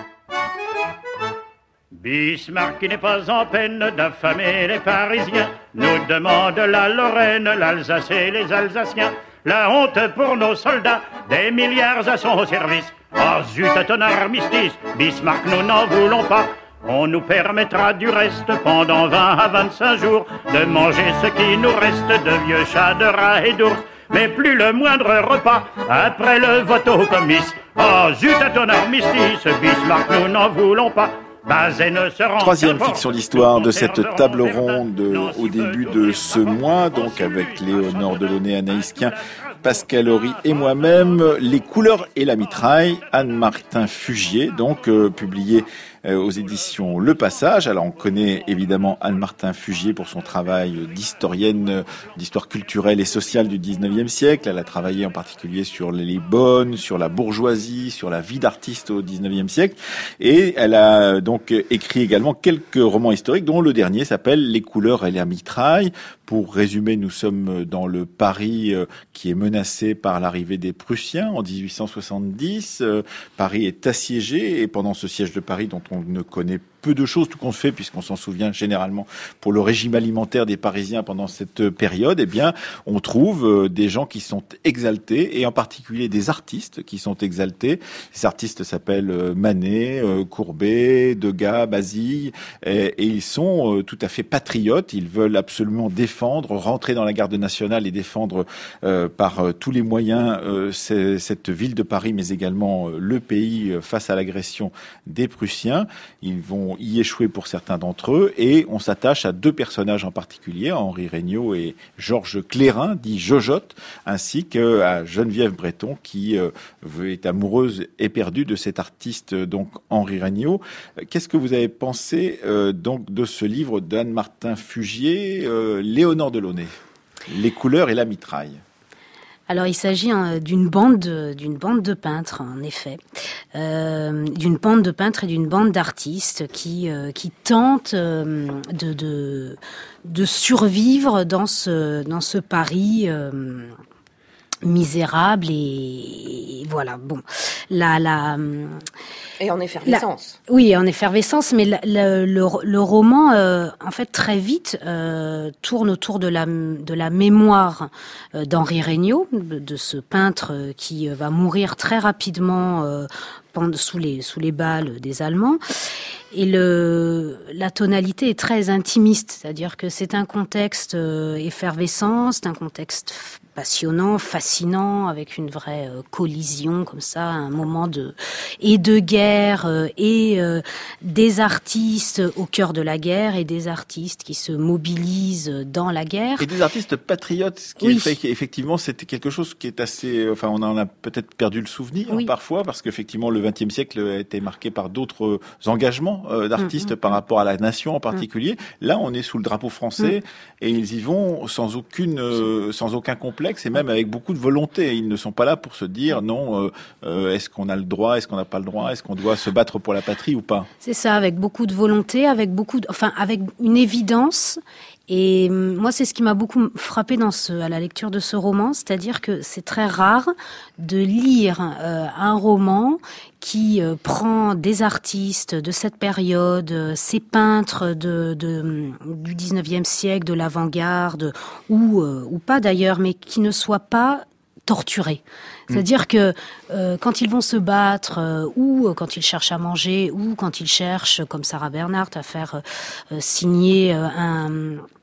Bismarck, qui n'est pas en peine d'affamer les Parisiens, nous demande la Lorraine, l'Alsace et les Alsaciens. La honte pour nos soldats, des milliards à son service. Ah zut, à ton armistice, Bismarck, nous n'en voulons pas. On nous permettra du reste pendant vingt à vingt-cinq jours de manger ce qui nous reste de vieux chats, de rats et d'ours. mais plus le moindre repas après le vote au comice. Oh, zut à ton armistice, Bismarck, nous n'en voulons pas. Troisième fiction d'histoire de cette table ronde au début de ce mois, donc avec Léonore Delaunay, Anaïs Kien, Pascal Horry et moi-même, Les couleurs et la mitraille, Anne-Martin Fugier, donc euh, publié euh, aux éditions Le Passage. Alors on connaît évidemment Anne-Martin Fugier pour son travail d'historienne euh, d'histoire culturelle et sociale du dix-neuvième siècle. Elle a travaillé en particulier sur les bonnes, sur la bourgeoisie, sur la vie d'artiste au dix-neuvième siècle. Et elle a donc écrit également quelques romans historiques, dont le dernier s'appelle Les couleurs et la mitraille. Pour résumer, nous sommes dans le Paris euh, qui est menacé par l'arrivée des Prussiens en dix-huit cent soixante-dix. Euh, Paris est assiégé et pendant ce siège de Paris dont on ne connaît peu de choses, tout compte fait, puisqu'on s'en souvient généralement pour le régime alimentaire des Parisiens pendant cette période, eh bien, on trouve des gens qui sont exaltés, et en particulier des artistes qui sont exaltés. Ces artistes s'appellent Manet, Courbet, Degas, Basile, et, et ils sont tout à fait patriotes. Ils veulent absolument défendre, rentrer dans la garde nationale et défendre euh, par euh, tous les moyens euh, cette ville de Paris, mais également euh, le pays euh, face à l'agression des Prussiens. Ils vont y échouer pour certains d'entre eux, et on s'attache à deux personnages en particulier, Henri Regnault et Georges Clérin, dit Jojotte, ainsi qu'à Geneviève Breton, qui euh, est amoureuse éperdue de cet artiste, donc Henri Regnault. Qu'est-ce que vous avez pensé euh, donc de ce livre d'Anne-Martin Fugier, euh, Léonore Delaunay, Les couleurs et la mitraille? Alors, il s'agit hein, d'une bande, de, d'une bande de peintres, en effet, euh, d'une bande de peintres et d'une bande d'artistes qui euh, qui tentent euh, de, de de survivre dans ce dans ce Paris euh, misérable et, et voilà. Bon, la la et en effervescence. La, oui, en effervescence, mais la, la, le, le roman, euh, en fait, très vite euh, tourne autour de la de la mémoire euh, d'Henri Regnault, de, de ce peintre qui euh, va mourir très rapidement euh, pendant, sous les sous les balles des Allemands. Et le la tonalité est très intimiste, c'est-à-dire que c'est un contexte euh, effervescent, c'est un contexte passionnant, fascinant, avec une vraie euh, collision comme ça, un moment de et de guerre euh, et euh, des artistes au cœur de la guerre et des artistes qui se mobilisent dans la guerre. Et des artistes patriotes, ce qui oui. est fait qu'effectivement c'était quelque chose qui est assez, enfin on en a peut-être perdu le souvenir oui. parfois, parce qu'effectivement le vingtième siècle a été marqué par d'autres engagements euh, d'artistes mmh, par mmh. rapport à la nation en particulier. Mmh. Là on est sous le drapeau français mmh. et ils y vont sans aucune, euh, sans aucun complexe. Et même avec beaucoup de volonté. Ils ne sont pas là pour se dire non, euh, euh, est-ce qu'on a le droit, est-ce qu'on n'a pas le droit, est-ce qu'on doit se battre pour la patrie ou pas? C'est ça, avec beaucoup de volonté, avec beaucoup, de, enfin avec une évidence. Et moi, c'est ce qui m'a beaucoup frappé dans ce, à la lecture de ce roman, c'est-à-dire que c'est très rare de lire euh, un roman qui euh, prend des artistes de cette période, euh, ces peintres de, de, du dix-neuvième siècle, de l'avant-garde, ou, euh, ou pas d'ailleurs, mais qui ne soient pas torturés. C'est-à-dire que euh, quand ils vont se battre, euh, ou euh, quand ils cherchent à manger, ou quand ils cherchent, comme Sarah Bernhardt, à faire euh, signer euh, un...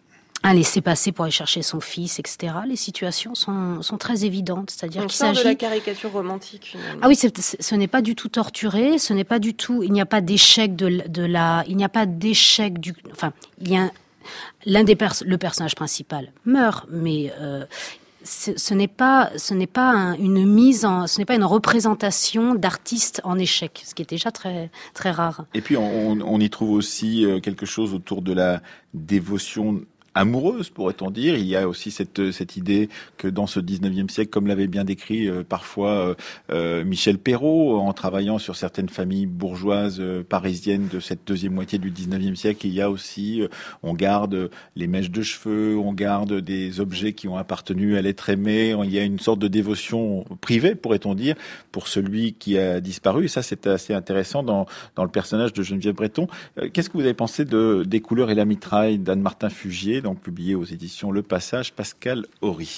un laisser-passer pour aller chercher son fils, et cetera. Les situations sont, sont très évidentes. C'est-à-dire On qu'il sort s'agit de la caricature romantique, finalement. Ah oui, c'est, ce n'est pas du tout torturé, ce n'est pas du tout, il n'y a pas d'échec de, de la, il n'y a pas d'échec du, enfin, il y a un, l'un des pers- le personnage principal meurt, mais euh, ce, ce n'est pas, ce n'est pas un, une mise en, ce n'est pas une représentation d'artiste en échec, ce qui est déjà très, très rare. Et puis on, on y trouve aussi quelque chose autour de la dévotion amoureuse, pourrait-on dire. Il y a aussi cette cette idée que dans ce dix-neuvième siècle, comme l'avait bien décrit euh, parfois euh, Michel Perrault, en travaillant sur certaines familles bourgeoises euh, parisiennes de cette deuxième moitié du dix-neuvième siècle, il y a aussi, euh, on garde les mèches de cheveux, on garde des objets qui ont appartenu à l'être aimé, il y a une sorte de dévotion privée, pourrait-on dire, pour celui qui a disparu. Et ça, c'est assez intéressant dans dans le personnage de Geneviève Breton. Euh, qu'est-ce que vous avez pensé de Des couleurs et la mitraille d'Anne-Martin Fugier, donc publié aux éditions Le Passage, Pascal Horry?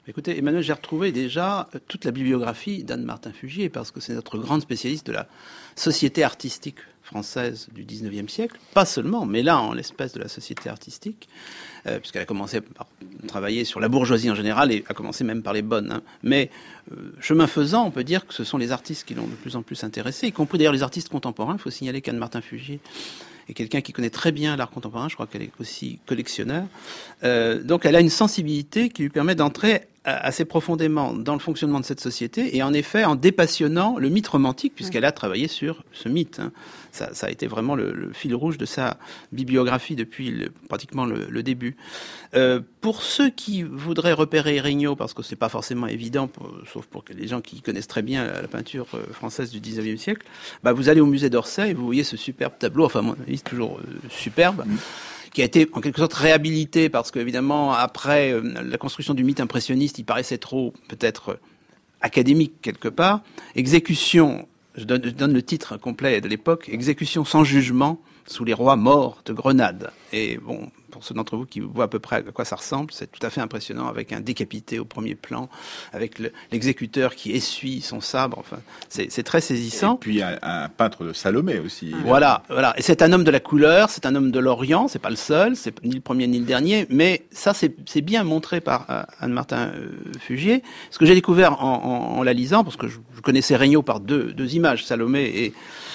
Écoutez, Emmanuel, j'ai retrouvé déjà toute la bibliographie d'Anne Martin-Fugier, parce que c'est notre grande spécialiste de la société artistique française du dix-neuvième siècle. Pas seulement, mais là, en l'espèce de la société artistique, euh, puisqu'elle a commencé par travailler sur la bourgeoisie en général, et a commencé même par les bonnes. Hein. Mais, euh, chemin faisant, on peut dire que ce sont les artistes qui l'ont de plus en plus intéressé, y compris d'ailleurs les artistes contemporains. Il faut signaler qu'Anne Martin-Fugier est quelqu'un qui connaît très bien l'art contemporain. Je crois qu'elle est aussi collectionneur. Euh, donc, elle a une sensibilité qui lui permet d'entrer assez profondément dans le fonctionnement de cette société, et en effet en dépassionnant le mythe romantique, puisqu'elle a travaillé sur ce mythe. Hein. Ça, ça a été vraiment le, le fil rouge de sa bibliographie depuis le, pratiquement le, le début. Euh, pour ceux qui voudraient repérer Regnault, parce que c'est pas forcément évident, pour, sauf pour les gens qui connaissent très bien la, la peinture française du dix-neuvième siècle, bah vous allez au musée d'Orsay et vous voyez ce superbe tableau, enfin moi, c'est toujours euh, superbe. Mmh. qui a été en quelque sorte réhabilité parce qu'évidemment, après euh, la construction du mythe impressionniste, il paraissait trop, peut-être, euh, académique quelque part. Exécution, je donne, je donne le titre complet de l'époque, Exécution sans jugement sous les rois morts de Grenade. Et bon, pour ceux d'entre vous qui voient à peu près à quoi ça ressemble, c'est tout à fait impressionnant, avec un décapité au premier plan, avec le, l'exécuteur qui essuie son sabre. Enfin, c'est, c'est très saisissant. Et puis un, un peintre de Salomé aussi. Voilà, voilà. Et c'est un homme de la couleur, c'est un homme de l'Orient. C'est pas le seul, c'est ni le premier ni le dernier, mais ça c'est, c'est bien montré par euh, Anne Martin-Fugier. Ce que j'ai découvert en, en, en la lisant, parce que je, je connaissais Regnault par deux, deux images, Salomé et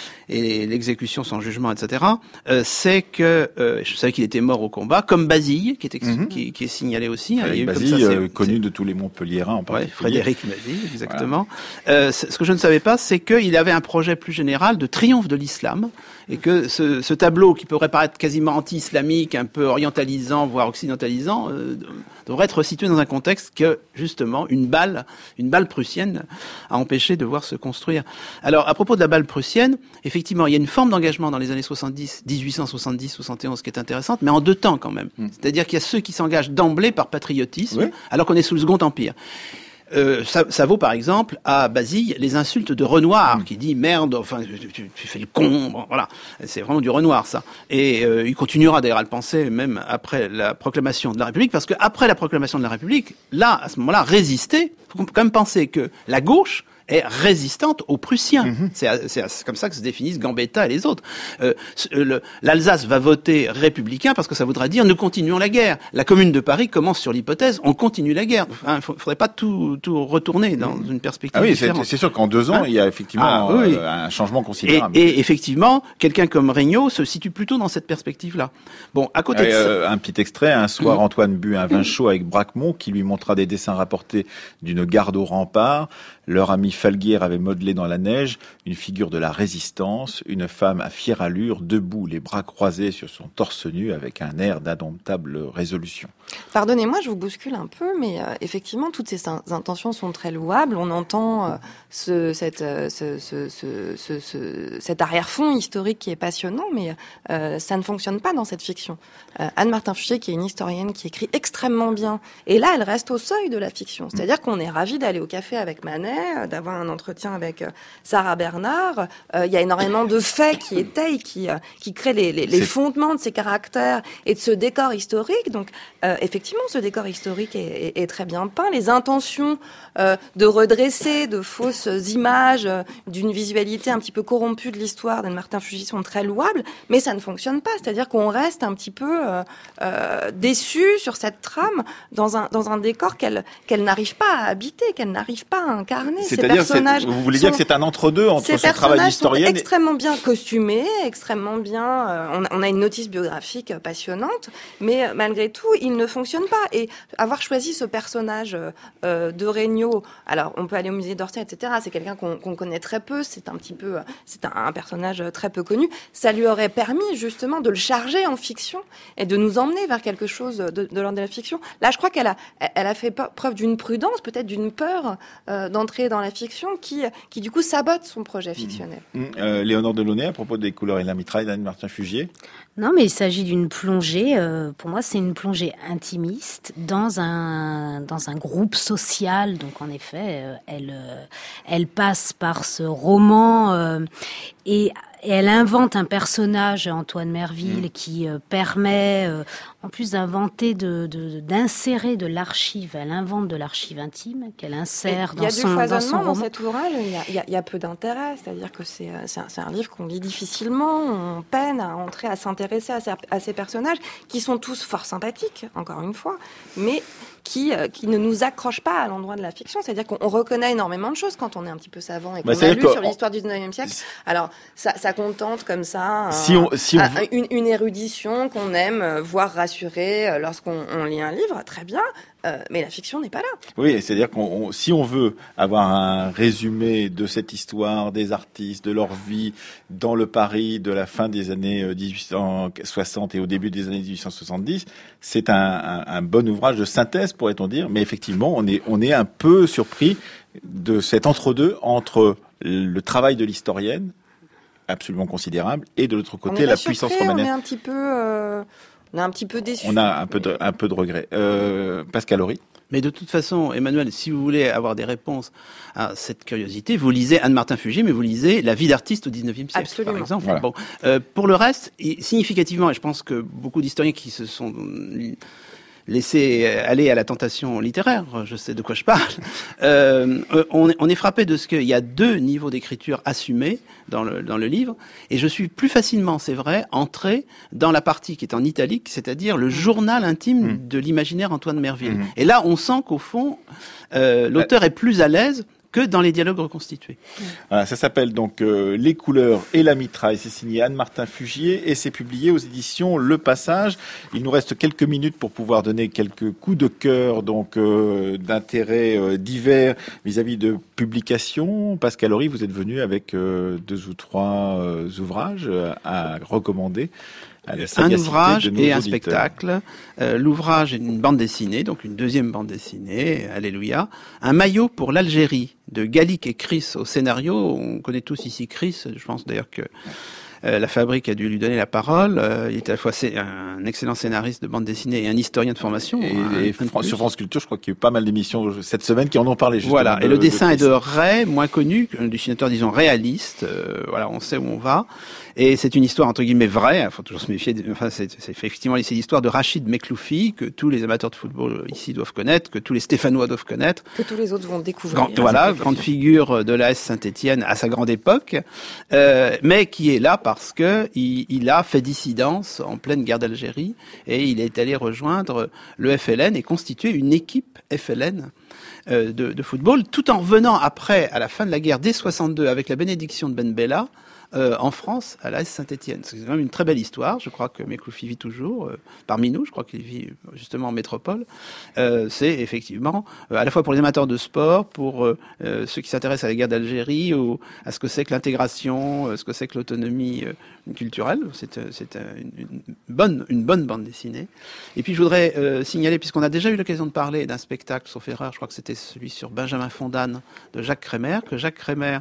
et l'exécution sans jugement, et cetera, euh, c'est que euh, je savais qu'il était mort au combat, comme Basile, qui, était, mm-hmm. qui, qui est signalé aussi. Hein, il y a eu Basile, comme ça, c'est, euh, connu c'est... de tous les Montpelliérains en particulier. Ouais, Frédéric Basile, exactement. Voilà. Euh, ce que je ne savais pas, c'est qu'il avait un projet plus général de triomphe de l'islam, et que ce, ce tableau, qui pourrait paraître quasiment anti-islamique, un peu orientalisant, voire occidentalisant, euh, devrait être situé dans un contexte que, justement, une balle, une balle prussienne a empêché de voir se construire. Alors, à propos de la balle prussienne, effectivement, il y a une forme d'engagement dans les années soixante-dix, dix-huit cent soixante-dix soixante et onze qui est intéressante, mais en deux temps quand même. Mmh. C'est-à-dire qu'il y a ceux qui s'engagent d'emblée par patriotisme, oui. alors qu'on est sous le Second Empire. Euh, ça, ça vaut par exemple à Basile les insultes de Renoir mmh. qui dit merde, enfin tu, tu, tu fais le con, bon, voilà, c'est vraiment du Renoir ça. Et euh, il continuera d'ailleurs à le penser même après la proclamation de la République, parce que après la proclamation de la République, là à ce moment-là, résister, faut quand même penser que la gauche est résistante aux Prussiens. Mmh. C'est, c'est, c'est comme ça que se définissent Gambetta et les autres. Euh, le, L'Alsace va voter républicain parce que ça voudra dire nous continuons la guerre. La Commune de Paris commence sur l'hypothèse on continue la guerre. Enfin, il ne faudrait pas tout, tout retourner dans mmh. une perspective ah oui, différente. C'est, c'est sûr qu'en deux ans, hein il y a effectivement ah, oui. euh, un changement considérable. Et, et effectivement, quelqu'un comme Regnault se situe plutôt dans cette perspective-là. Bon, à côté et, de ça... Euh, un petit extrait. Un soir, mmh. Antoine but un vin chaud avec Bracquemont qui lui montra des dessins rapportés d'une garde au rempart. Leur ami Falguière avait modelé dans la neige une figure de la résistance, une femme à fière allure, debout, les bras croisés sur son torse nu, avec un air d'indomptable résolution. Pardonnez-moi, je vous bouscule un peu, mais euh, effectivement, toutes ces intentions sont très louables. On entend euh, ce, cette, euh, ce, ce, ce, ce, ce, cet arrière-fond historique qui est passionnant, mais euh, ça ne fonctionne pas dans cette fiction. Euh, Anne Martin-Fugier, qui est une historienne qui écrit extrêmement bien, et là, elle reste au seuil de la fiction. C'est-à-dire qu'on est ravis d'aller au café avec Manet, d'avoir un entretien avec Sarah Bernard. Euh, il y a énormément de faits qui étayent, qui, euh, qui créent les, les, les fondements de ces caractères et de ce décor historique. Donc, euh, effectivement, ce décor historique est, est, est très bien peint. Les intentions euh, de redresser de fausses images, euh, d'une visualité un petit peu corrompue de l'histoire d'Anne Martin-Fugier sont très louables, mais ça ne fonctionne pas. C'est-à-dire qu'on reste un petit peu euh, euh, déçu sur cette trame dans un, dans un décor qu'elle, qu'elle n'arrive pas à habiter, qu'elle n'arrive pas à incarner. C'est-à-dire, personnages vous voulez dire que c'est un entre-deux entre ces ce travail d'historienne sont extrêmement bien costumés, extrêmement bien... Euh, on, a, on a une notice biographique passionnante, mais euh, malgré tout, il ne fonctionne pas. Et avoir choisi ce personnage euh, de Regnault, alors on peut aller au musée d'Orsay, et cetera, c'est quelqu'un qu'on, qu'on connaît très peu, c'est un petit peu... C'est un, un personnage très peu connu. Ça lui aurait permis, justement, de le charger en fiction et de nous emmener vers quelque chose de, de l'ordre de la fiction. Là, je crois qu'elle a, elle a fait preuve d'une prudence, peut-être d'une peur euh, d'entrer dans la fiction qui, qui du coup, sabote son projet fictionnel. Mmh. Euh, Léonore Delaunay, à propos des couleurs et de la mitraille d'Anne Martin-Fugier. Non, mais il s'agit d'une plongée, euh, pour moi, c'est une plongée intimiste dans un, dans un groupe social. Donc, en effet, euh, elle, euh, elle passe par ce roman euh, et et elle invente un personnage, Antoine Merville, mmh. qui euh, permet, euh, en plus d'inventer, de, de, d'insérer de l'archive. Elle invente de l'archive intime qu'elle insère dans son, dans son roman. Dans cet ouvrage, il y a, il y a, il y a peu d'intérêt. C'est-à-dire que c'est, c'est, un, c'est un livre qu'on lit difficilement. On peine à entrer, à s'intéresser à ces, à ces personnages qui sont tous fort sympathiques, encore une fois, mais qui, euh, qui ne nous accrochent pas à l'endroit de la fiction. C'est-à-dire qu'on reconnaît énormément de choses quand on est un petit peu savant et qu'on bah, a lu que... sur l'histoire du dix-neuvième siècle. Alors, ça, ça contente comme ça si on, si on... un, une, une érudition qu'on aime voir rassurer lorsqu'on on lit un livre, très bien. Euh, mais la fiction n'est pas là. Oui, c'est-à-dire qu'on, on, si on veut avoir un résumé de cette histoire, des artistes, de leur vie dans le Paris de la fin des années dix-huit cent soixante et au début des années dix-huit cent soixante-dix, c'est un, un, un bon ouvrage de synthèse, pourrait-on dire. Mais effectivement, on est, on est un peu surpris de cet entre-deux entre le travail de l'historienne, absolument considérable, et de l'autre côté, la surpris, puissance romanesque. On est un petit peu... Euh... On est un petit peu déçus. On a un peu de, un peu de regret. Euh, Pascal Horry. Mais de toute façon, Emmanuel, si vous voulez avoir des réponses à cette curiosité, vous lisez Anne-Martin Fugier, mais vous lisez La vie d'artiste au dix-neuvième siècle, Absolument. par exemple. Voilà. Bon, euh, pour le reste, significativement, et je pense que beaucoup d'historiens qui se sont laissés aller à la tentation littéraire, je sais de quoi je parle, euh, on, on est frappé de ce qu'il y a deux niveaux d'écriture assumés dans le, dans le livre, et je suis plus facilement, c'est vrai, entré dans la partie qui est en italique, c'est-à-dire le journal intime mmh. de l'imaginaire Antoine Merville. Mmh. Et là, on sent qu'au fond, euh, l'auteur est plus à l'aise que dans les dialogues reconstitués. Voilà, ça s'appelle donc euh, Les couleurs et la mitraille. C'est signé Anne-Martin Fugier et c'est publié aux éditions Le Passage. Il nous reste quelques minutes pour pouvoir donner quelques coups de cœur donc euh, d'intérêt euh, divers vis-à-vis de publications. Pascal Horry, vous êtes venu avec euh, deux ou trois euh, ouvrages à recommander. Un ouvrage et un spectacle. Euh, l'ouvrage est une bande dessinée, donc une deuxième bande dessinée, alléluia. Un maillot pour l'Algérie, de Gallic et Chris au scénario. On connaît tous ici Chris, je pense d'ailleurs que euh, la Fabrique a dû lui donner la parole. Euh, il est à la fois un excellent scénariste de bande dessinée et un historien de formation. Et, un, et un sur France Culture, je crois qu'il y a eu pas mal d'émissions cette semaine qui en ont parlé. Voilà, de, et le dessin de est de Ray, moins connu, un dessinateur, disons, réaliste. Euh, voilà, on sait où on va. Et c'est une histoire, entre guillemets, vraie. Il faut toujours se méfier. De, enfin, c'est, c'est effectivement c'est l'histoire de Rachid Mekloufi, que tous les amateurs de football ici doivent connaître, que tous les Stéphanois doivent connaître. Que tous les autres vont découvrir. Grand, voilà, grande figure de l'A S Saint-Étienne à sa grande époque. Euh, mais qui est là parce que il, il a fait dissidence en pleine guerre d'Algérie et il est allé rejoindre le F L N et constituer une équipe F L N euh, de, de football, tout en revenant après, à la fin de la guerre, dès soixante-deux, avec la bénédiction de Ben Bella, Euh, en France, à l'A S Saint-Étienne. C'est quand même une très belle histoire. Je crois que Mekloufi vit toujours euh, parmi nous. Je crois qu'il vit justement en métropole. Euh, c'est effectivement euh, à la fois pour les amateurs de sport, pour euh, euh, ceux qui s'intéressent à la guerre d'Algérie, ou à ce que c'est que l'intégration, euh, ce que c'est que l'autonomie euh, culturelle. C'est, euh, c'est euh, une, une bonne, une bonne bande dessinée. Et puis je voudrais euh, signaler, puisqu'on a déjà eu l'occasion de parler d'un spectacle, sauf erreur, je crois que c'était celui sur Benjamin Fondane de Jacques Crémer, que Jacques Crémer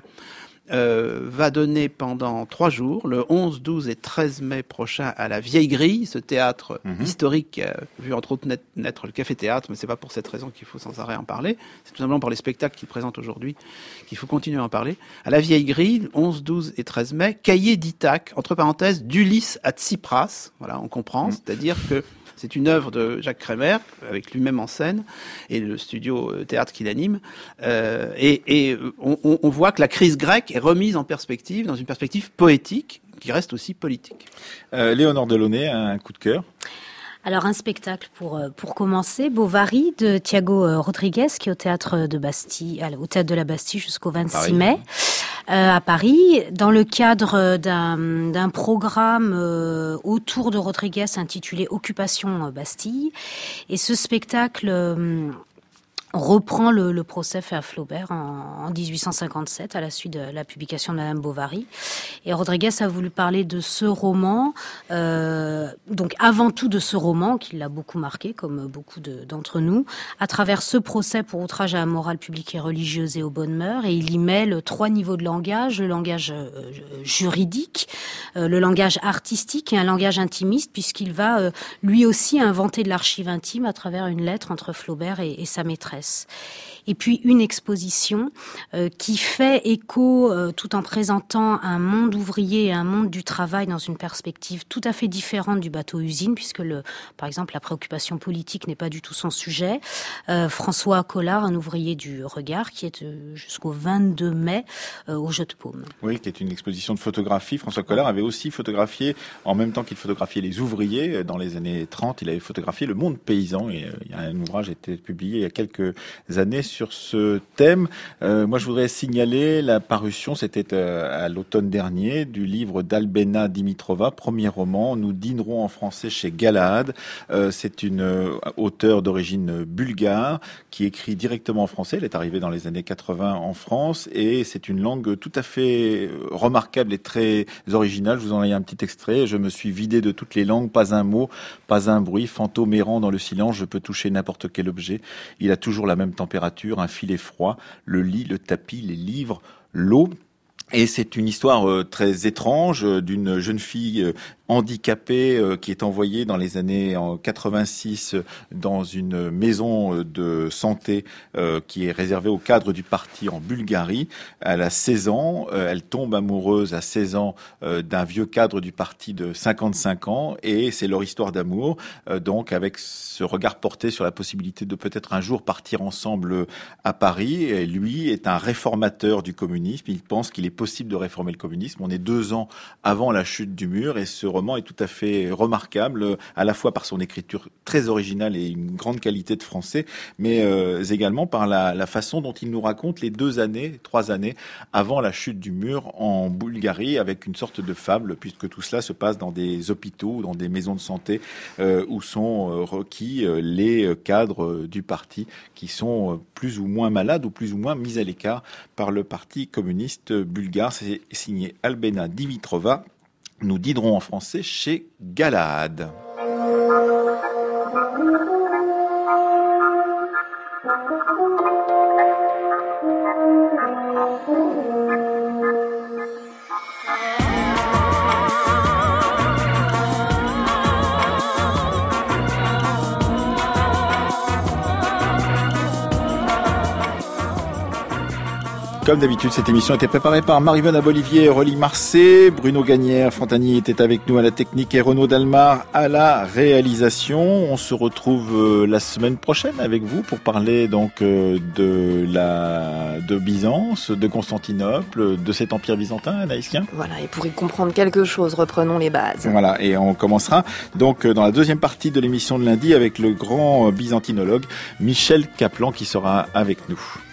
Euh, va donner pendant trois jours, le onze, douze et treize mai prochain, à la Vieille Grille, ce théâtre mmh. historique qui a vu entre autres naître, naître le Café-Théâtre, mais c'est pas pour cette raison qu'il faut sans arrêt en parler, c'est tout simplement pour les spectacles qu'il présente aujourd'hui qu'il faut continuer à en parler. À la Vieille Grille, onze, douze et treize mai, cahier d'Ithaque, entre parenthèses, d'Ulysse à Tsipras, voilà, on comprend, mmh. c'est-à-dire que c'est une œuvre de Jacques Crémer, avec lui-même en scène, et le studio théâtre qu'il anime. Euh, et et on, on voit que la crise grecque est remise en perspective, dans une perspective poétique, qui reste aussi politique. Euh, Léonore Delaunay, un coup de cœur. Alors un spectacle pour pour commencer, Bovary de Thiago Rodriguez, qui est au théâtre de Bastille, au théâtre de la Bastille jusqu'au vingt-six mai. Euh, à Paris, dans le cadre d'un, d'un programme euh, autour de Rodriguez intitulé Occupation Bastille. Et ce spectacle euh, reprend le, le procès fait à Flaubert en, en dix-huit cent cinquante-sept à la suite de la publication de Madame Bovary. Et Rodriguez a voulu parler de ce roman, euh, donc avant tout de ce roman qui l'a beaucoup marqué, comme beaucoup de, d'entre nous, à travers ce procès pour outrage à la morale publique et religieuse et aux bonnes mœurs. Et il y mêle trois niveaux de langage, le langage euh, juridique, euh, le langage artistique et un langage intimiste, puisqu'il va euh, lui aussi inventer de l'archive intime à travers une lettre entre Flaubert et, et sa maîtresse. et puis une exposition euh, qui fait écho, euh, tout en présentant un monde ouvrier et un monde du travail dans une perspective tout à fait différente du bateau-usine, puisque, le, par exemple, la préoccupation politique n'est pas du tout son sujet. Euh, François Collard, un ouvrier du Regard, qui est euh, jusqu'au vingt-deux mai euh, au Jeu de Paume. Oui, qui est une exposition de photographie. François Collard avait aussi photographié, en même temps qu'il photographiait les ouvriers, dans les années trente, il avait photographié le monde paysan, et euh, il y a un ouvrage qui a été publié il y a quelques années sur ce thème. Euh, moi, je voudrais signaler la parution, c'était euh, à l'automne dernier, du livre d'Albena Dimitrova, premier roman, Nous dînerons en français chez Galahad. Euh, c'est une euh, auteure d'origine bulgare qui écrit directement en français. Elle est arrivée dans les années quatre-vingts en France et c'est une langue tout à fait remarquable et très originale. Je vous en ai un petit extrait. Je me suis vidé de toutes les langues, pas un mot, pas un bruit, fantôme errant dans le silence, je peux toucher n'importe quel objet. Il a toujours la même température, un filet froid, le lit, le tapis, les livres, l'eau. Et c'est une histoire euh, très étrange euh, d'une jeune fille euh, handicapée euh, qui est envoyée dans les années en quatre-vingt-six euh, dans une maison euh, de santé euh, qui est réservée aux cadres du parti en Bulgarie. Elle a seize ans, euh, elle tombe amoureuse à seize ans euh, d'un vieux cadre du parti de cinquante-cinq ans et c'est leur histoire d'amour, euh, donc avec ce regard porté sur la possibilité de peut-être un jour partir ensemble à Paris. Et lui est un réformateur du communisme, il pense qu'il est possible de réformer le communisme. On est deux ans avant la chute du mur et ce roman est tout à fait remarquable, à la fois par son écriture très originale et une grande qualité de français, mais euh, également par la, la façon dont il nous raconte les deux années, trois années avant la chute du mur en Bulgarie, avec une sorte de fable, puisque tout cela se passe dans des hôpitaux, dans des maisons de santé euh, où sont euh, requis euh, les cadres euh, du parti qui sont euh, plus ou moins malades ou plus ou moins mis à l'écart par le parti communiste bulgare. C'est signé Albena Dimitrova. Nous dînerons en français chez Galahad. Comme d'habitude, cette émission était préparée par Marie-Vonne Abolivier et Rolly Marcet. Bruno Gagnère, Fontanier était avec nous à la technique et Renaud Dalmar à la réalisation. On se retrouve la semaine prochaine avec vous pour parler donc de la de Byzance, de Constantinople, de cet empire byzantin, Anaïs Kien. Voilà, et pour y comprendre quelque chose, reprenons les bases. Voilà, et on commencera donc dans la deuxième partie de l'émission de lundi avec le grand byzantinologue Michel Kaplan qui sera avec nous.